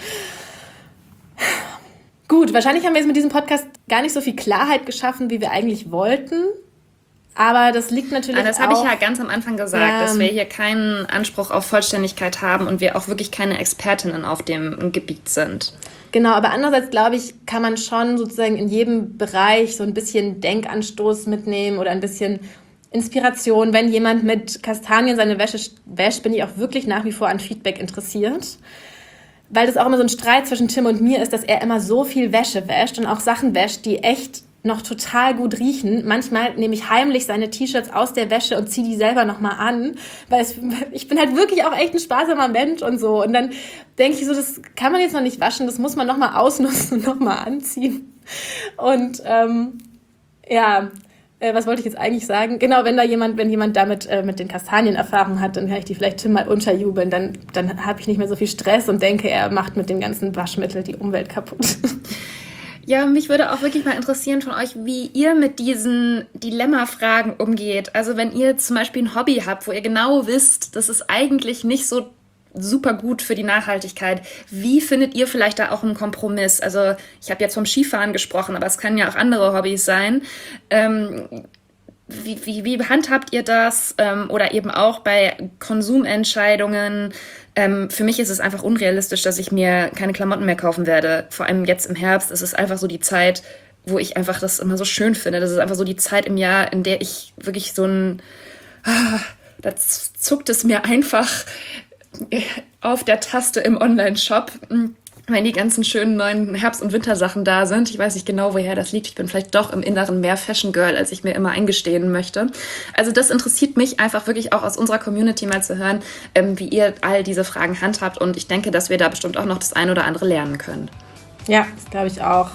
Gut, wahrscheinlich haben wir jetzt mit diesem Podcast gar nicht so viel Klarheit geschaffen, wie wir eigentlich wollten. Aber das liegt natürlich auch... Das habe ich ja ganz am Anfang gesagt, ja, dass wir hier keinen Anspruch auf Vollständigkeit haben und wir auch wirklich keine Expertinnen auf dem Gebiet sind. Genau, aber andererseits, glaube ich, kann man schon sozusagen in jedem Bereich so ein bisschen Denkanstoß mitnehmen oder ein bisschen Inspiration. Wenn jemand mit Kastanien seine Wäsche wäscht, bin ich auch wirklich nach wie vor an Feedback interessiert. Weil das auch immer so ein Streit zwischen Tim und mir ist, dass er immer so viel Wäsche wäscht und auch Sachen wäscht, die echt noch total gut riechen. Manchmal nehme ich heimlich seine T-Shirts aus der Wäsche und ziehe die selber nochmal an, weil es, ich bin halt wirklich auch echt ein sparsamer Mensch und so. Und dann denke ich so, das kann man jetzt noch nicht waschen, das muss man nochmal ausnutzen und nochmal anziehen. Und ähm, ja, äh, was wollte ich jetzt eigentlich sagen? Genau, wenn da jemand, wenn jemand damit äh, mit den Kastanien Erfahrung hat, dann kann ich die vielleicht Tim mal unterjubeln, dann, dann habe ich nicht mehr so viel Stress und denke, er macht mit dem ganzen Waschmittel die Umwelt kaputt. Ja, mich würde auch wirklich mal interessieren von euch, wie ihr mit diesen Dilemma-Fragen umgeht. Also wenn ihr zum Beispiel ein Hobby habt, wo ihr genau wisst, das ist eigentlich nicht so super gut für die Nachhaltigkeit. Wie findet ihr vielleicht da auch einen Kompromiss? Also ich habe jetzt vom Skifahren gesprochen, aber es können ja auch andere Hobbys sein. Ähm, wie, wie, wie handhabt ihr das? Ähm, oder eben auch bei Konsumentscheidungen? Ähm, für mich ist es einfach unrealistisch, dass ich mir keine Klamotten mehr kaufen werde. Vor allem jetzt im Herbst ist es einfach so die Zeit, wo ich einfach das immer so schön finde. Das ist einfach so die Zeit im Jahr, in der ich wirklich so ein... Ah, da zuckt es mir einfach auf der Taste im Online-Shop, wenn die ganzen schönen neuen Herbst- und Wintersachen da sind. Ich weiß nicht genau, woher das liegt. Ich bin vielleicht doch im Inneren mehr Fashion-Girl, als ich mir immer eingestehen möchte. Also das interessiert mich einfach wirklich auch aus unserer Community mal zu hören, ähm, wie ihr all diese Fragen handhabt. Und ich denke, dass wir da bestimmt auch noch das ein oder andere lernen können. Ja, das glaube ich auch.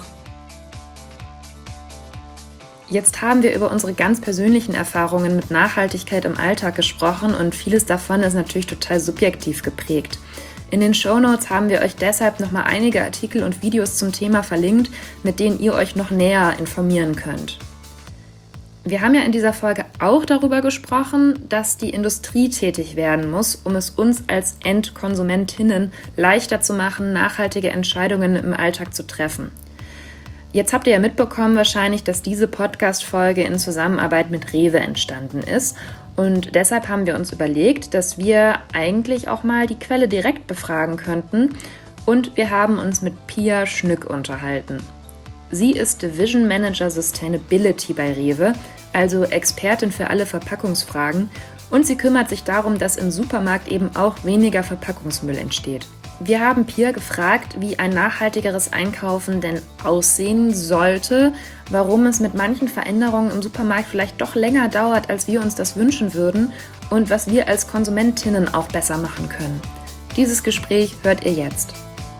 Jetzt haben wir über unsere ganz persönlichen Erfahrungen mit Nachhaltigkeit im Alltag gesprochen und vieles davon ist natürlich total subjektiv geprägt. In den Shownotes haben wir euch deshalb nochmal einige Artikel und Videos zum Thema verlinkt, mit denen ihr euch noch näher informieren könnt. Wir haben ja in dieser Folge auch darüber gesprochen, dass die Industrie tätig werden muss, um es uns als Endkonsumentinnen leichter zu machen, nachhaltige Entscheidungen im Alltag zu treffen. Jetzt habt ihr ja mitbekommen wahrscheinlich, dass diese Podcast-Folge in Zusammenarbeit mit Rewe entstanden ist. Und deshalb haben wir uns überlegt, dass wir eigentlich auch mal die Quelle direkt befragen könnten. Und wir haben uns mit Pia Schnück unterhalten. Sie ist Division Manager Sustainability bei Rewe, also Expertin für alle Verpackungsfragen. Und sie kümmert sich darum, dass im Supermarkt eben auch weniger Verpackungsmüll entsteht. Wir haben Pia gefragt, wie ein nachhaltigeres Einkaufen denn aussehen sollte, warum es mit manchen Veränderungen im Supermarkt vielleicht doch länger dauert, als wir uns das wünschen würden und was wir als Konsumentinnen auch besser machen können. Dieses Gespräch hört ihr jetzt.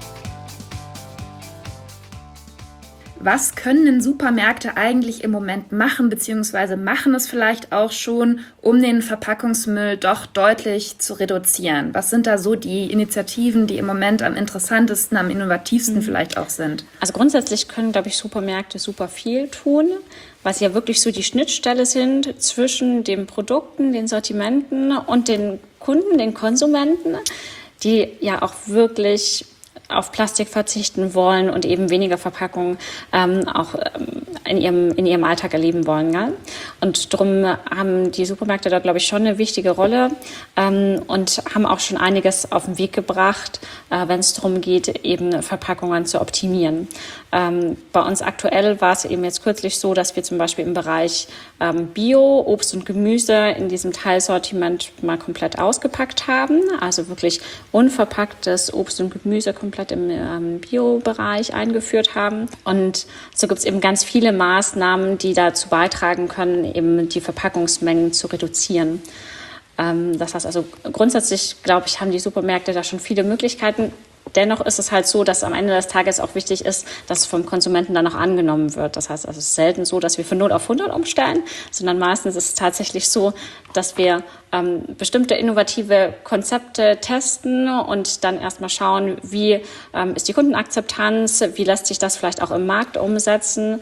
Was können denn Supermärkte eigentlich im Moment machen, beziehungsweise machen es vielleicht auch schon, um den Verpackungsmüll doch deutlich zu reduzieren? Was sind da so die Initiativen, die im Moment am interessantesten, am innovativsten mhm. vielleicht auch sind? Also grundsätzlich können, glaube ich, Supermärkte super viel tun, was ja wirklich so die Schnittstelle sind zwischen den Produkten, den Sortimenten und den Kunden, den Konsumenten, die ja auch wirklich auf Plastik verzichten wollen und eben weniger Verpackungen ähm, auch ähm, in ihrem in ihrem Alltag erleben wollen. Ja? Und darum haben die Supermärkte da, glaube ich, schon eine wichtige Rolle ähm, und haben auch schon einiges auf den Weg gebracht, äh, wenn es darum geht, eben Verpackungen zu optimieren. Ähm, bei uns aktuell war es eben jetzt kürzlich so, dass wir zum Beispiel im Bereich ähm, Bio, Obst und Gemüse in diesem Teilsortiment mal komplett ausgepackt haben. Also wirklich unverpacktes Obst und Gemüse komplett im ähm, Bio-Bereich eingeführt haben. Und so gibt es eben ganz viele Maßnahmen, die dazu beitragen können, eben die Verpackungsmengen zu reduzieren. Ähm, das heißt also grundsätzlich, glaube ich, haben die Supermärkte da schon viele Möglichkeiten. Dennoch ist es halt so, dass am Ende des Tages auch wichtig ist, dass es vom Konsumenten dann auch angenommen wird. Das heißt, also es ist selten so, dass wir von null auf hundert umstellen, sondern meistens ist es tatsächlich so, dass wir ähm, bestimmte innovative Konzepte testen und dann erstmal schauen, wie ähm, ist die Kundenakzeptanz, wie lässt sich das vielleicht auch im Markt umsetzen,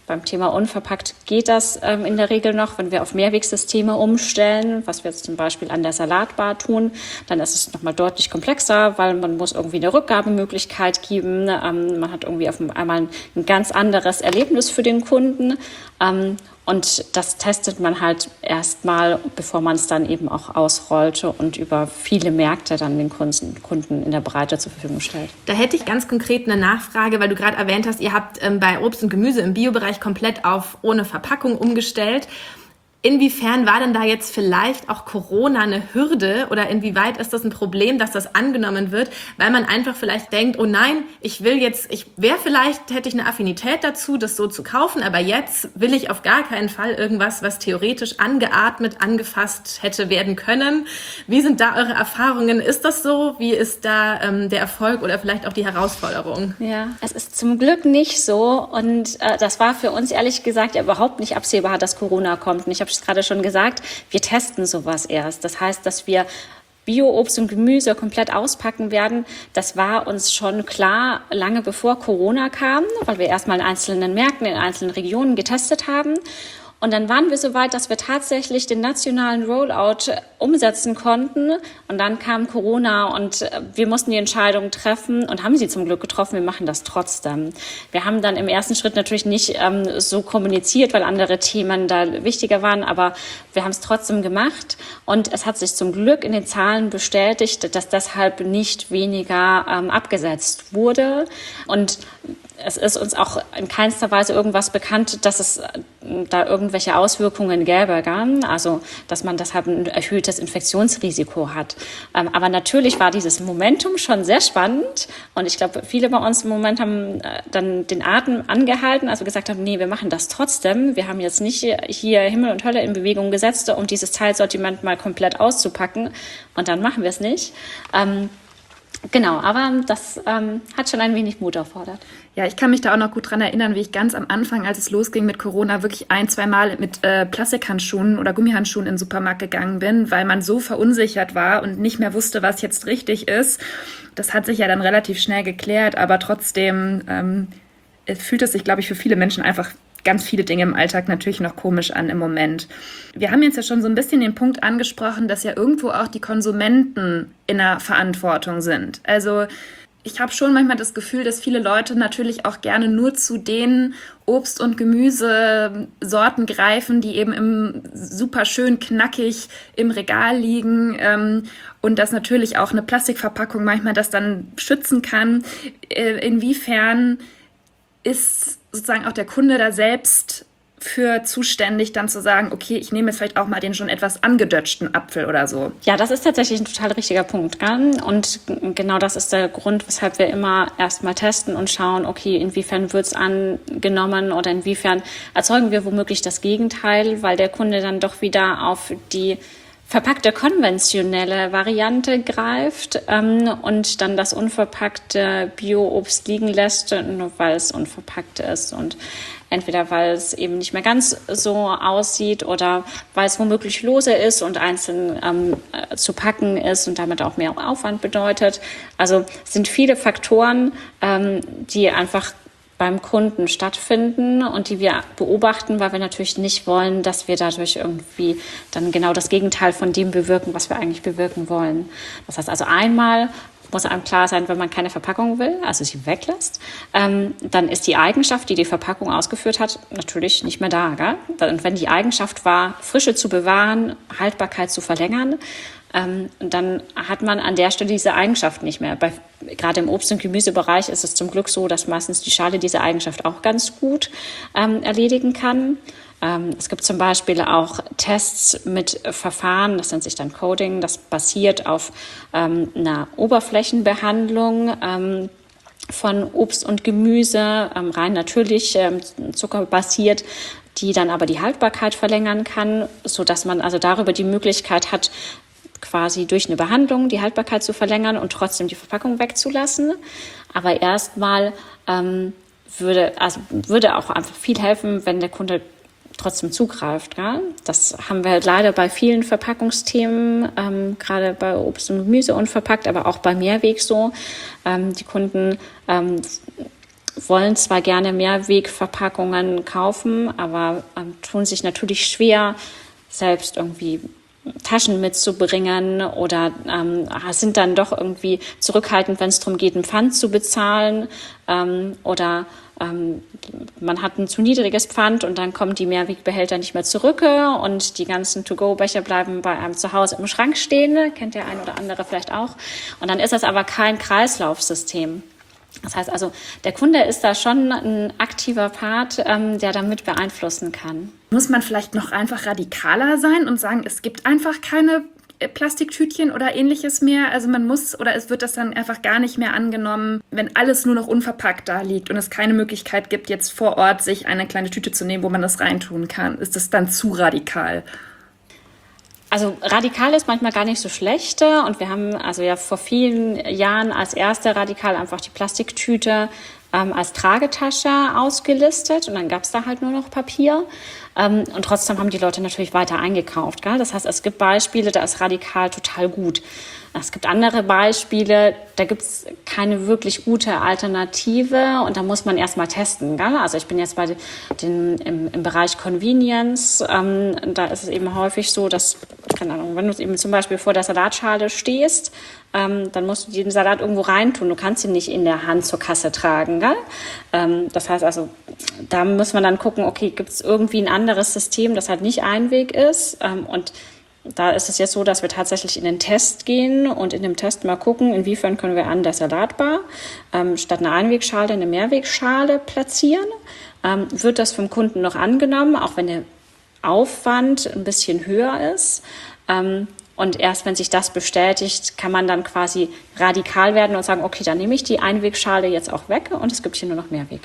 Beim Thema unverpackt geht das ähm, in der Regel noch, wenn wir auf Mehrwegsysteme umstellen, was wir jetzt zum Beispiel an der Salatbar tun, dann ist es nochmal deutlich komplexer, weil man muss irgendwie eine Rückgabemöglichkeit geben. Ähm, man hat irgendwie auf einmal ein ganz anderes Erlebnis für den Kunden. Ähm, Und das testet man halt erstmal, bevor man es dann eben auch ausrollt und über viele Märkte dann den Kunden in der Breite zur Verfügung stellt. Da hätte ich ganz konkret eine Nachfrage, weil du gerade erwähnt hast, ihr habt ähm, bei Obst und Gemüse im Biobereich komplett auf ohne Verpackung umgestellt. Inwiefern war denn da jetzt vielleicht auch Corona eine Hürde oder inwieweit ist das ein Problem, dass das angenommen wird, weil man einfach vielleicht denkt, oh nein, ich will jetzt, ich wäre vielleicht, hätte ich eine Affinität dazu, das so zu kaufen, aber jetzt will ich auf gar keinen Fall irgendwas, was theoretisch angeatmet, angefasst hätte werden können. Wie sind da eure Erfahrungen? Ist das so? Wie ist da ähm, der Erfolg oder vielleicht auch die Herausforderung? Ja, es ist zum Glück nicht so und äh, das war für uns ehrlich gesagt ja überhaupt nicht absehbar, dass Corona kommt. Und ich habe es gerade schon gesagt, wir testen sowas erst. Das heißt, dass wir Bio-Obst und Gemüse komplett auspacken werden, das war uns schon klar, lange bevor Corona kam, weil wir erstmal in einzelnen Märkten, in einzelnen Regionen getestet haben. Und dann waren wir so weit, dass wir tatsächlich den nationalen Rollout umsetzen konnten. Und dann kam Corona und wir mussten die Entscheidung treffen und haben sie zum Glück getroffen. Wir machen das trotzdem. Wir haben dann im ersten Schritt natürlich nicht ähm, so kommuniziert, weil andere Themen da wichtiger waren. Aber wir haben es trotzdem gemacht. Und es hat sich zum Glück in den Zahlen bestätigt, dass deshalb nicht weniger ähm, abgesetzt wurde. Und es ist uns auch in keinster Weise irgendwas bekannt, dass es da irgendwelche Auswirkungen gäbe. Also, dass man deshalb ein erhöhtes Infektionsrisiko hat. Aber natürlich war dieses Momentum schon sehr spannend. Und ich glaube, viele bei uns im Moment haben dann den Atem angehalten, also gesagt haben, nee, wir machen das trotzdem. Wir haben jetzt nicht hier Himmel und Hölle in Bewegung gesetzt, um dieses Teilsortiment mal komplett auszupacken. Und dann machen wir es nicht. Ähm, Genau, aber das ähm, hat schon ein wenig Mut erfordert. Ja, ich kann mich da auch noch gut dran erinnern, wie ich ganz am Anfang, als es losging mit Corona, wirklich ein, zwei Mal mit äh, Plastikhandschuhen oder Gummihandschuhen in den Supermarkt gegangen bin, weil man so verunsichert war und nicht mehr wusste, was jetzt richtig ist. Das hat sich ja dann relativ schnell geklärt, aber trotzdem ähm, fühlt es sich, glaube ich, für viele Menschen einfach ganz viele Dinge im Alltag natürlich noch komisch an im Moment. Wir haben jetzt ja schon so ein bisschen den Punkt angesprochen, dass ja irgendwo auch die Konsumenten in der Verantwortung sind. Also ich habe schon manchmal das Gefühl, dass viele Leute natürlich auch gerne nur zu den Obst- und Gemüsesorten greifen, die eben im super schön knackig im Regal liegen ähm, und dass natürlich auch eine Plastikverpackung manchmal das dann schützen kann. Äh, inwiefern ist sozusagen auch der Kunde da selbst für zuständig, dann zu sagen, okay, ich nehme jetzt vielleicht auch mal den schon etwas angedötschten Apfel oder so. Ja, das ist tatsächlich ein total richtiger Punkt. Gell? Und genau das ist der Grund, weshalb wir immer erstmal testen und schauen, okay, inwiefern wird es angenommen oder inwiefern erzeugen wir womöglich das Gegenteil, weil der Kunde dann doch wieder auf die verpackte konventionelle Variante greift ähm, und dann das unverpackte Bio-Obst liegen lässt, nur weil es unverpackt ist und entweder weil es eben nicht mehr ganz so aussieht oder weil es womöglich lose ist und einzeln ähm, zu packen ist und damit auch mehr Aufwand bedeutet. Also es sind viele Faktoren, ähm, die einfach beim Kunden stattfinden und die wir beobachten, weil wir natürlich nicht wollen, dass wir dadurch irgendwie dann genau das Gegenteil von dem bewirken, was wir eigentlich bewirken wollen. Das heißt also einmal muss einem klar sein, wenn man keine Verpackung will, also sie weglässt, ähm, dann ist die Eigenschaft, die die Verpackung ausgeführt hat, natürlich nicht mehr da. Gell? Und wenn die Eigenschaft war, Frische zu bewahren, Haltbarkeit zu verlängern, ähm, dann hat man an der Stelle diese Eigenschaft nicht mehr. Bei, gerade im Obst- und Gemüsebereich ist es zum Glück so, dass meistens die Schale diese Eigenschaft auch ganz gut ähm, erledigen kann. Ähm, es gibt zum Beispiel auch Tests mit Verfahren, das nennt sich dann Coating, das basiert auf ähm, einer Oberflächenbehandlung ähm, von Obst und Gemüse, ähm, rein natürlich ähm, zuckerbasiert, die dann aber die Haltbarkeit verlängern kann, sodass man also darüber die Möglichkeit hat, quasi durch eine Behandlung die Haltbarkeit zu verlängern und trotzdem die Verpackung wegzulassen. Aber erstmal ähm, würde, also würde auch einfach viel helfen, wenn der Kunde trotzdem zugreift. Ja? Das haben wir leider bei vielen Verpackungsthemen, ähm, gerade bei Obst und Gemüse unverpackt, aber auch bei Mehrweg so. Ähm, die Kunden ähm, wollen zwar gerne Mehrwegverpackungen kaufen, aber ähm, tun sich natürlich schwer, selbst irgendwie Taschen mitzubringen oder ähm, sind dann doch irgendwie zurückhaltend, wenn es darum geht, einen Pfand zu bezahlen ähm, oder ähm, man hat ein zu niedriges Pfand und dann kommen die Mehrwegbehälter nicht mehr zurück und die ganzen To-Go-Becher bleiben bei einem zu Hause im Schrank stehen, kennt der ein oder andere vielleicht auch. Und dann ist das aber kein Kreislaufsystem. Das heißt also, der Kunde ist da schon ein aktiver Part, ähm, der damit beeinflussen kann. Muss man vielleicht noch einfach radikaler sein und sagen, es gibt einfach keine Plastiktütchen oder ähnliches mehr? Also man muss, oder es wird das dann einfach gar nicht mehr angenommen, wenn alles nur noch unverpackt da liegt und es keine Möglichkeit gibt, jetzt vor Ort sich eine kleine Tüte zu nehmen, wo man das reintun kann. Ist das dann zu radikal? Also radikal ist manchmal gar nicht so schlecht und wir haben also ja vor vielen Jahren als erste radikal einfach die Plastiktüte ähm, als Tragetasche ausgelistet und dann gab es da halt nur noch Papier ähm, und trotzdem haben die Leute natürlich weiter eingekauft. Gell? Das heißt, es gibt Beispiele, da ist radikal total gut. Es gibt andere Beispiele, da gibt es keine wirklich gute Alternative und da muss man erstmal testen. Gell? Also ich bin jetzt bei den, im, im Bereich Convenience, ähm, da ist es eben häufig so, dass, keine Ahnung, wenn du eben zum Beispiel vor der Salatschale stehst, ähm, dann musst du den Salat irgendwo reintun. Du kannst ihn nicht in der Hand zur Kasse tragen. Gell? Ähm, das heißt also, da muss man dann gucken, okay, gibt es irgendwie ein anderes System, das halt nicht Einweg ist ähm, und da ist es jetzt so, dass wir tatsächlich in den Test gehen und in dem Test mal gucken, inwiefern können wir an der Salatbar ähm, statt einer Einwegschale eine Mehrwegschale platzieren. Ähm, wird das vom Kunden noch angenommen, auch wenn der Aufwand ein bisschen höher ist. Ähm, und erst wenn sich das bestätigt, kann man dann quasi radikal werden und sagen, okay, dann nehme ich die Einwegschale jetzt auch weg und es gibt hier nur noch Mehrweg.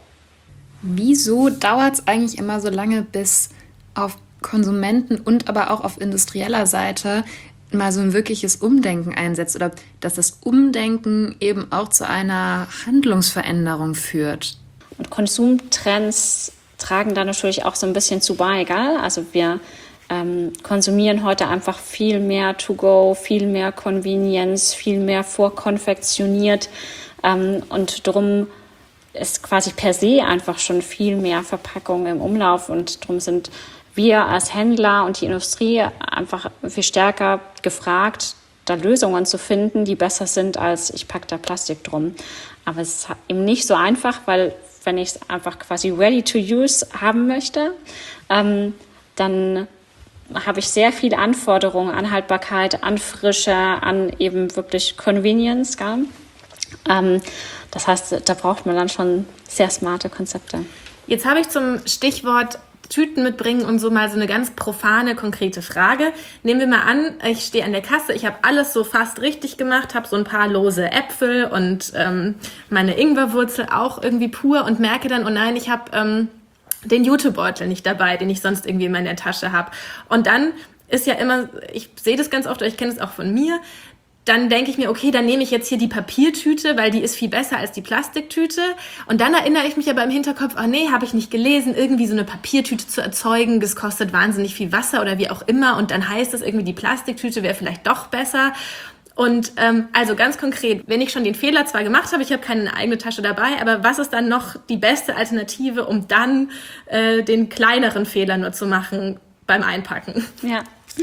Wieso dauert es eigentlich immer so lange, bis auf Konsumenten und aber auch auf industrieller Seite mal so ein wirkliches Umdenken einsetzt oder dass das Umdenken eben auch zu einer Handlungsveränderung führt? Und Konsumtrends tragen da natürlich auch so ein bisschen zu bei, gell? Also wir ähm, konsumieren heute einfach viel mehr To-Go, viel mehr Convenience, viel mehr vorkonfektioniert ähm, und darum ist quasi per se einfach schon viel mehr Verpackung im Umlauf und darum sind wir als Händler und die Industrie einfach viel stärker gefragt, da Lösungen zu finden, die besser sind als ich packe da Plastik drum. Aber es ist eben nicht so einfach, weil wenn ich es einfach quasi ready to use haben möchte, ähm, dann habe ich sehr viele Anforderungen an Haltbarkeit, an Frische, an eben wirklich Convenience. Gell? Ähm, das heißt, da braucht man dann schon sehr smarte Konzepte. Jetzt habe ich zum Stichwort Tüten mitbringen und so mal so eine ganz profane, konkrete Frage. Nehmen wir mal an, ich stehe an der Kasse, ich habe alles so fast richtig gemacht, habe so ein paar lose Äpfel und ähm, meine Ingwerwurzel auch irgendwie pur und merke dann, oh nein, ich habe ähm, den Jutebeutel nicht dabei, den ich sonst irgendwie in meiner Tasche habe. Und dann ist ja immer, ich sehe das ganz oft, ich kenne es auch von mir, dann denke ich mir, okay, dann nehme ich jetzt hier die Papiertüte, weil die ist viel besser als die Plastiktüte. Und dann erinnere ich mich aber im Hinterkopf, oh nee, habe ich nicht gelesen, irgendwie so eine Papiertüte zu erzeugen, das kostet wahnsinnig viel Wasser oder wie auch immer. Und dann heißt es irgendwie, die Plastiktüte wäre vielleicht doch besser. Und ähm, also ganz konkret, wenn ich schon den Fehler zwar gemacht habe, ich habe keine eigene Tasche dabei, aber was ist dann noch die beste Alternative, um dann äh, den kleineren Fehler nur zu machen beim Einpacken? Ja.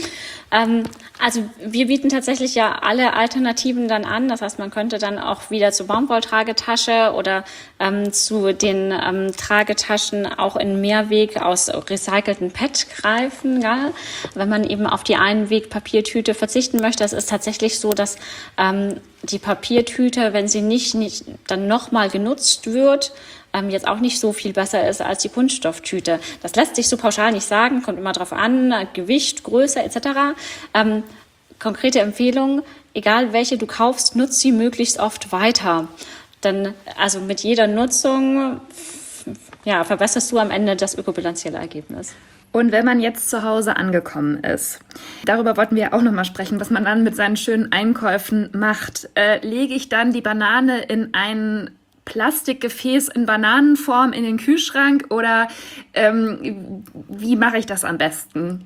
Ähm, also wir bieten tatsächlich ja alle Alternativen dann an. Das heißt, man könnte dann auch wieder zur Baumwolltragetasche oder ähm, zu den ähm, Tragetaschen auch in Mehrweg aus recycelten P E T greifen. Gell? Wenn man eben auf die Einweg-Papiertüte verzichten möchte, es ist tatsächlich so, dass ähm, die Papiertüte, wenn sie nicht, nicht dann nochmal genutzt wird, Ähm, jetzt auch nicht so viel besser ist als die Kunststofftüte. Das lässt sich so pauschal nicht sagen, kommt immer drauf an, Gewicht, Größe et cetera. Ähm, konkrete Empfehlung, egal welche du kaufst, nutz sie möglichst oft weiter. Denn also mit jeder Nutzung ja, verbesserst du am Ende das ökobilanzielle Ergebnis. Und wenn man jetzt zu Hause angekommen ist, darüber wollten wir auch nochmal sprechen, was man dann mit seinen schönen Einkäufen macht. Äh, lege ich dann die Banane in einen Plastikgefäß in Bananenform in den Kühlschrank oder ähm, wie mache ich das am besten?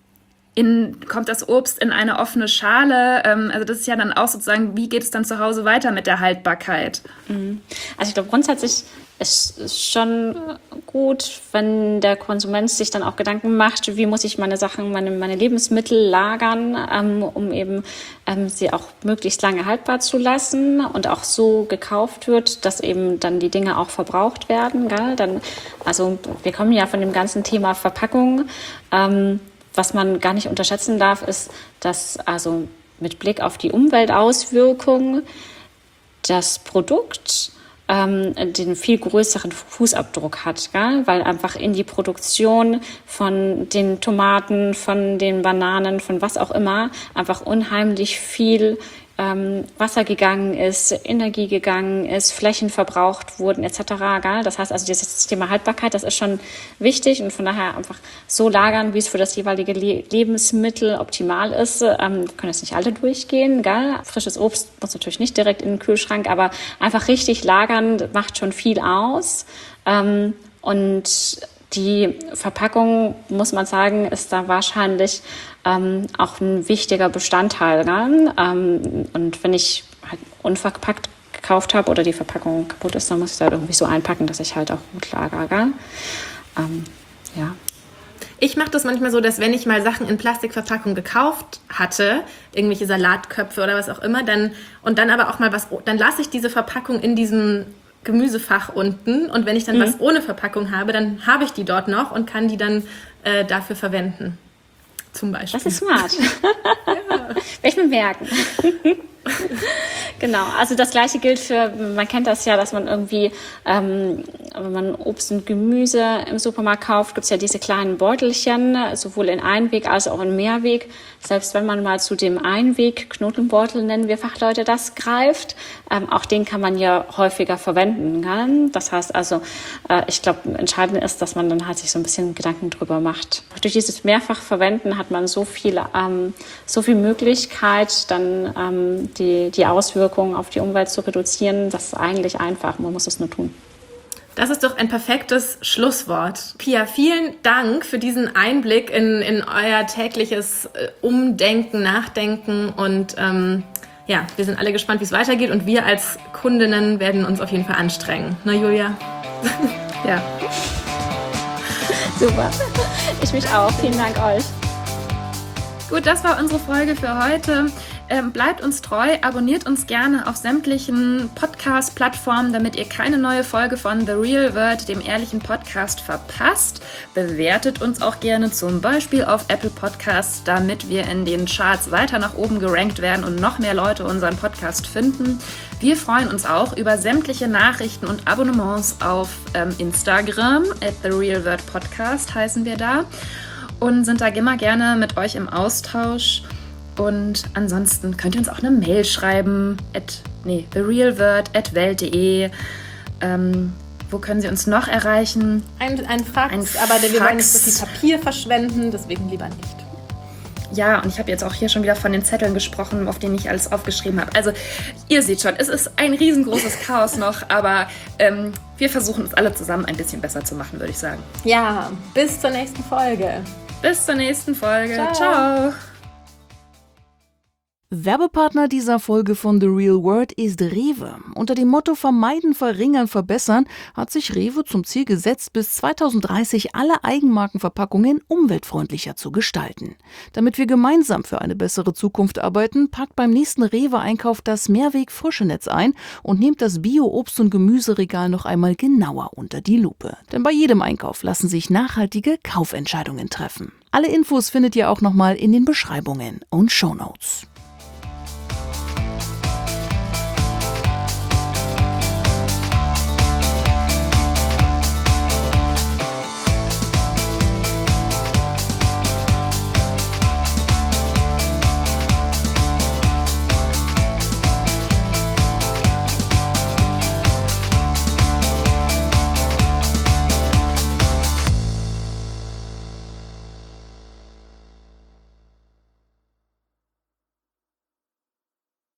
In, kommt das Obst in eine offene Schale? Ähm, also das ist ja dann auch sozusagen, wie geht es dann zu Hause weiter mit der Haltbarkeit? Also ich glaube, grundsätzlich es ist schon gut, wenn der Konsument sich dann auch Gedanken macht, wie muss ich meine Sachen, meine, meine Lebensmittel lagern, ähm, um eben ähm, sie auch möglichst lange haltbar zu lassen und auch so gekauft wird, dass eben dann die Dinge auch verbraucht werden. Gell? Dann, also wir kommen ja von dem ganzen Thema Verpackung. Ähm, was man gar nicht unterschätzen darf, ist, dass also mit Blick auf die Umweltauswirkungen das Produkt ähm, den viel größeren Fußabdruck hat, gell? Weil einfach in die Produktion von den Tomaten, von den Bananen, von was auch immer, einfach unheimlich viel ähm, Wasser gegangen ist, Energie gegangen ist, Flächen verbraucht wurden et cetera. Gell? Das heißt also, dieses Thema Haltbarkeit, das ist schon wichtig und von daher einfach so lagern, wie es für das jeweilige Le- Lebensmittel optimal ist. Ähm, wir können jetzt nicht alle durchgehen. Gell? Frisches Obst muss natürlich nicht direkt in den Kühlschrank, aber einfach richtig lagern macht schon viel aus. Ähm, und die Verpackung, muss man sagen, ist da wahrscheinlich ähm, auch ein wichtiger Bestandteil. Gell? Ähm, und wenn ich halt unverpackt gekauft habe oder die Verpackung kaputt ist, dann muss ich es halt irgendwie so einpacken, dass ich halt auch gut lagere. Gell? Ähm, ja. Ich mache das manchmal so, dass wenn ich mal Sachen in Plastikverpackung gekauft hatte, irgendwelche Salatköpfe oder was auch immer, dann und dann aber auch mal was, dann lasse ich diese Verpackung in diesem Gemüsefach unten und wenn ich dann mhm. was ohne Verpackung habe, dann habe ich die dort noch und kann die dann äh, dafür verwenden. Zum Beispiel. Das ist smart. Ja. Werde ich mir merken. Genau, also das Gleiche gilt für, man kennt das ja, dass man irgendwie, ähm, wenn man Obst und Gemüse im Supermarkt kauft, gibt es ja diese kleinen Beutelchen, sowohl in Einweg als auch in Mehrweg. Selbst wenn man mal zu dem Einweg, Knotenbeutel nennen wir Fachleute, das greift, ähm, auch den kann man ja häufiger verwenden. Gell? Das heißt also, äh, ich glaube, entscheidend ist, dass man dann halt sich so ein bisschen Gedanken drüber macht. Durch dieses Mehrfachverwenden hat man so viel, ähm, so viel Möglichkeit, dann ähm, die, die Auswirkungen auf die Umwelt zu reduzieren. Das ist eigentlich einfach, man muss es nur tun. Das ist doch ein perfektes Schlusswort. Pia, vielen Dank für diesen Einblick in, in euer tägliches Umdenken, Nachdenken und ähm, ja, wir sind alle gespannt, wie es weitergeht und wir als Kundinnen werden uns auf jeden Fall anstrengen. Na, Julia? Ja. Super. Ich mich auch. Vielen Dank euch. Gut, das war unsere Folge für heute. Ähm, bleibt uns treu, abonniert uns gerne auf sämtlichen Podcast-Plattformen, damit ihr keine neue Folge von The Real World, dem ehrlichen Podcast, verpasst. Bewertet uns auch gerne zum Beispiel auf Apple Podcasts, damit wir in den Charts weiter nach oben gerankt werden und noch mehr Leute unseren Podcast finden. Wir freuen uns auch über sämtliche Nachrichten und Abonnements auf ähm, Instagram, at The Real World Podcast heißen wir da und sind da immer gerne mit euch im Austausch. Und ansonsten könnt ihr uns auch eine Mail schreiben, at, nee, therealword at welt punkt de. Ähm, wo können Sie uns noch erreichen? Ein, ein Fax, ein aber Fax. Wir wollen nicht so viel Papier verschwenden, deswegen lieber nicht. Ja, und ich habe jetzt auch hier schon wieder von den Zetteln gesprochen, auf denen ich alles aufgeschrieben habe. Also ihr seht schon, es ist ein riesengroßes Chaos noch, aber ähm, wir versuchen es alle zusammen ein bisschen besser zu machen, würde ich sagen. Ja, bis zur nächsten Folge. Bis zur nächsten Folge. Ciao. Ciao. Werbepartner dieser Folge von The Real World ist Rewe. Unter dem Motto Vermeiden, Verringern, Verbessern hat sich Rewe zum Ziel gesetzt, bis zweitausenddreißig alle Eigenmarkenverpackungen umweltfreundlicher zu gestalten. Damit wir gemeinsam für eine bessere Zukunft arbeiten, packt beim nächsten Rewe-Einkauf das Mehrweg-Frischenetz ein und nehmt das Bio-Obst- und Gemüseregal noch einmal genauer unter die Lupe. Denn bei jedem Einkauf lassen sich nachhaltige Kaufentscheidungen treffen. Alle Infos findet ihr auch nochmal in den Beschreibungen und Shownotes.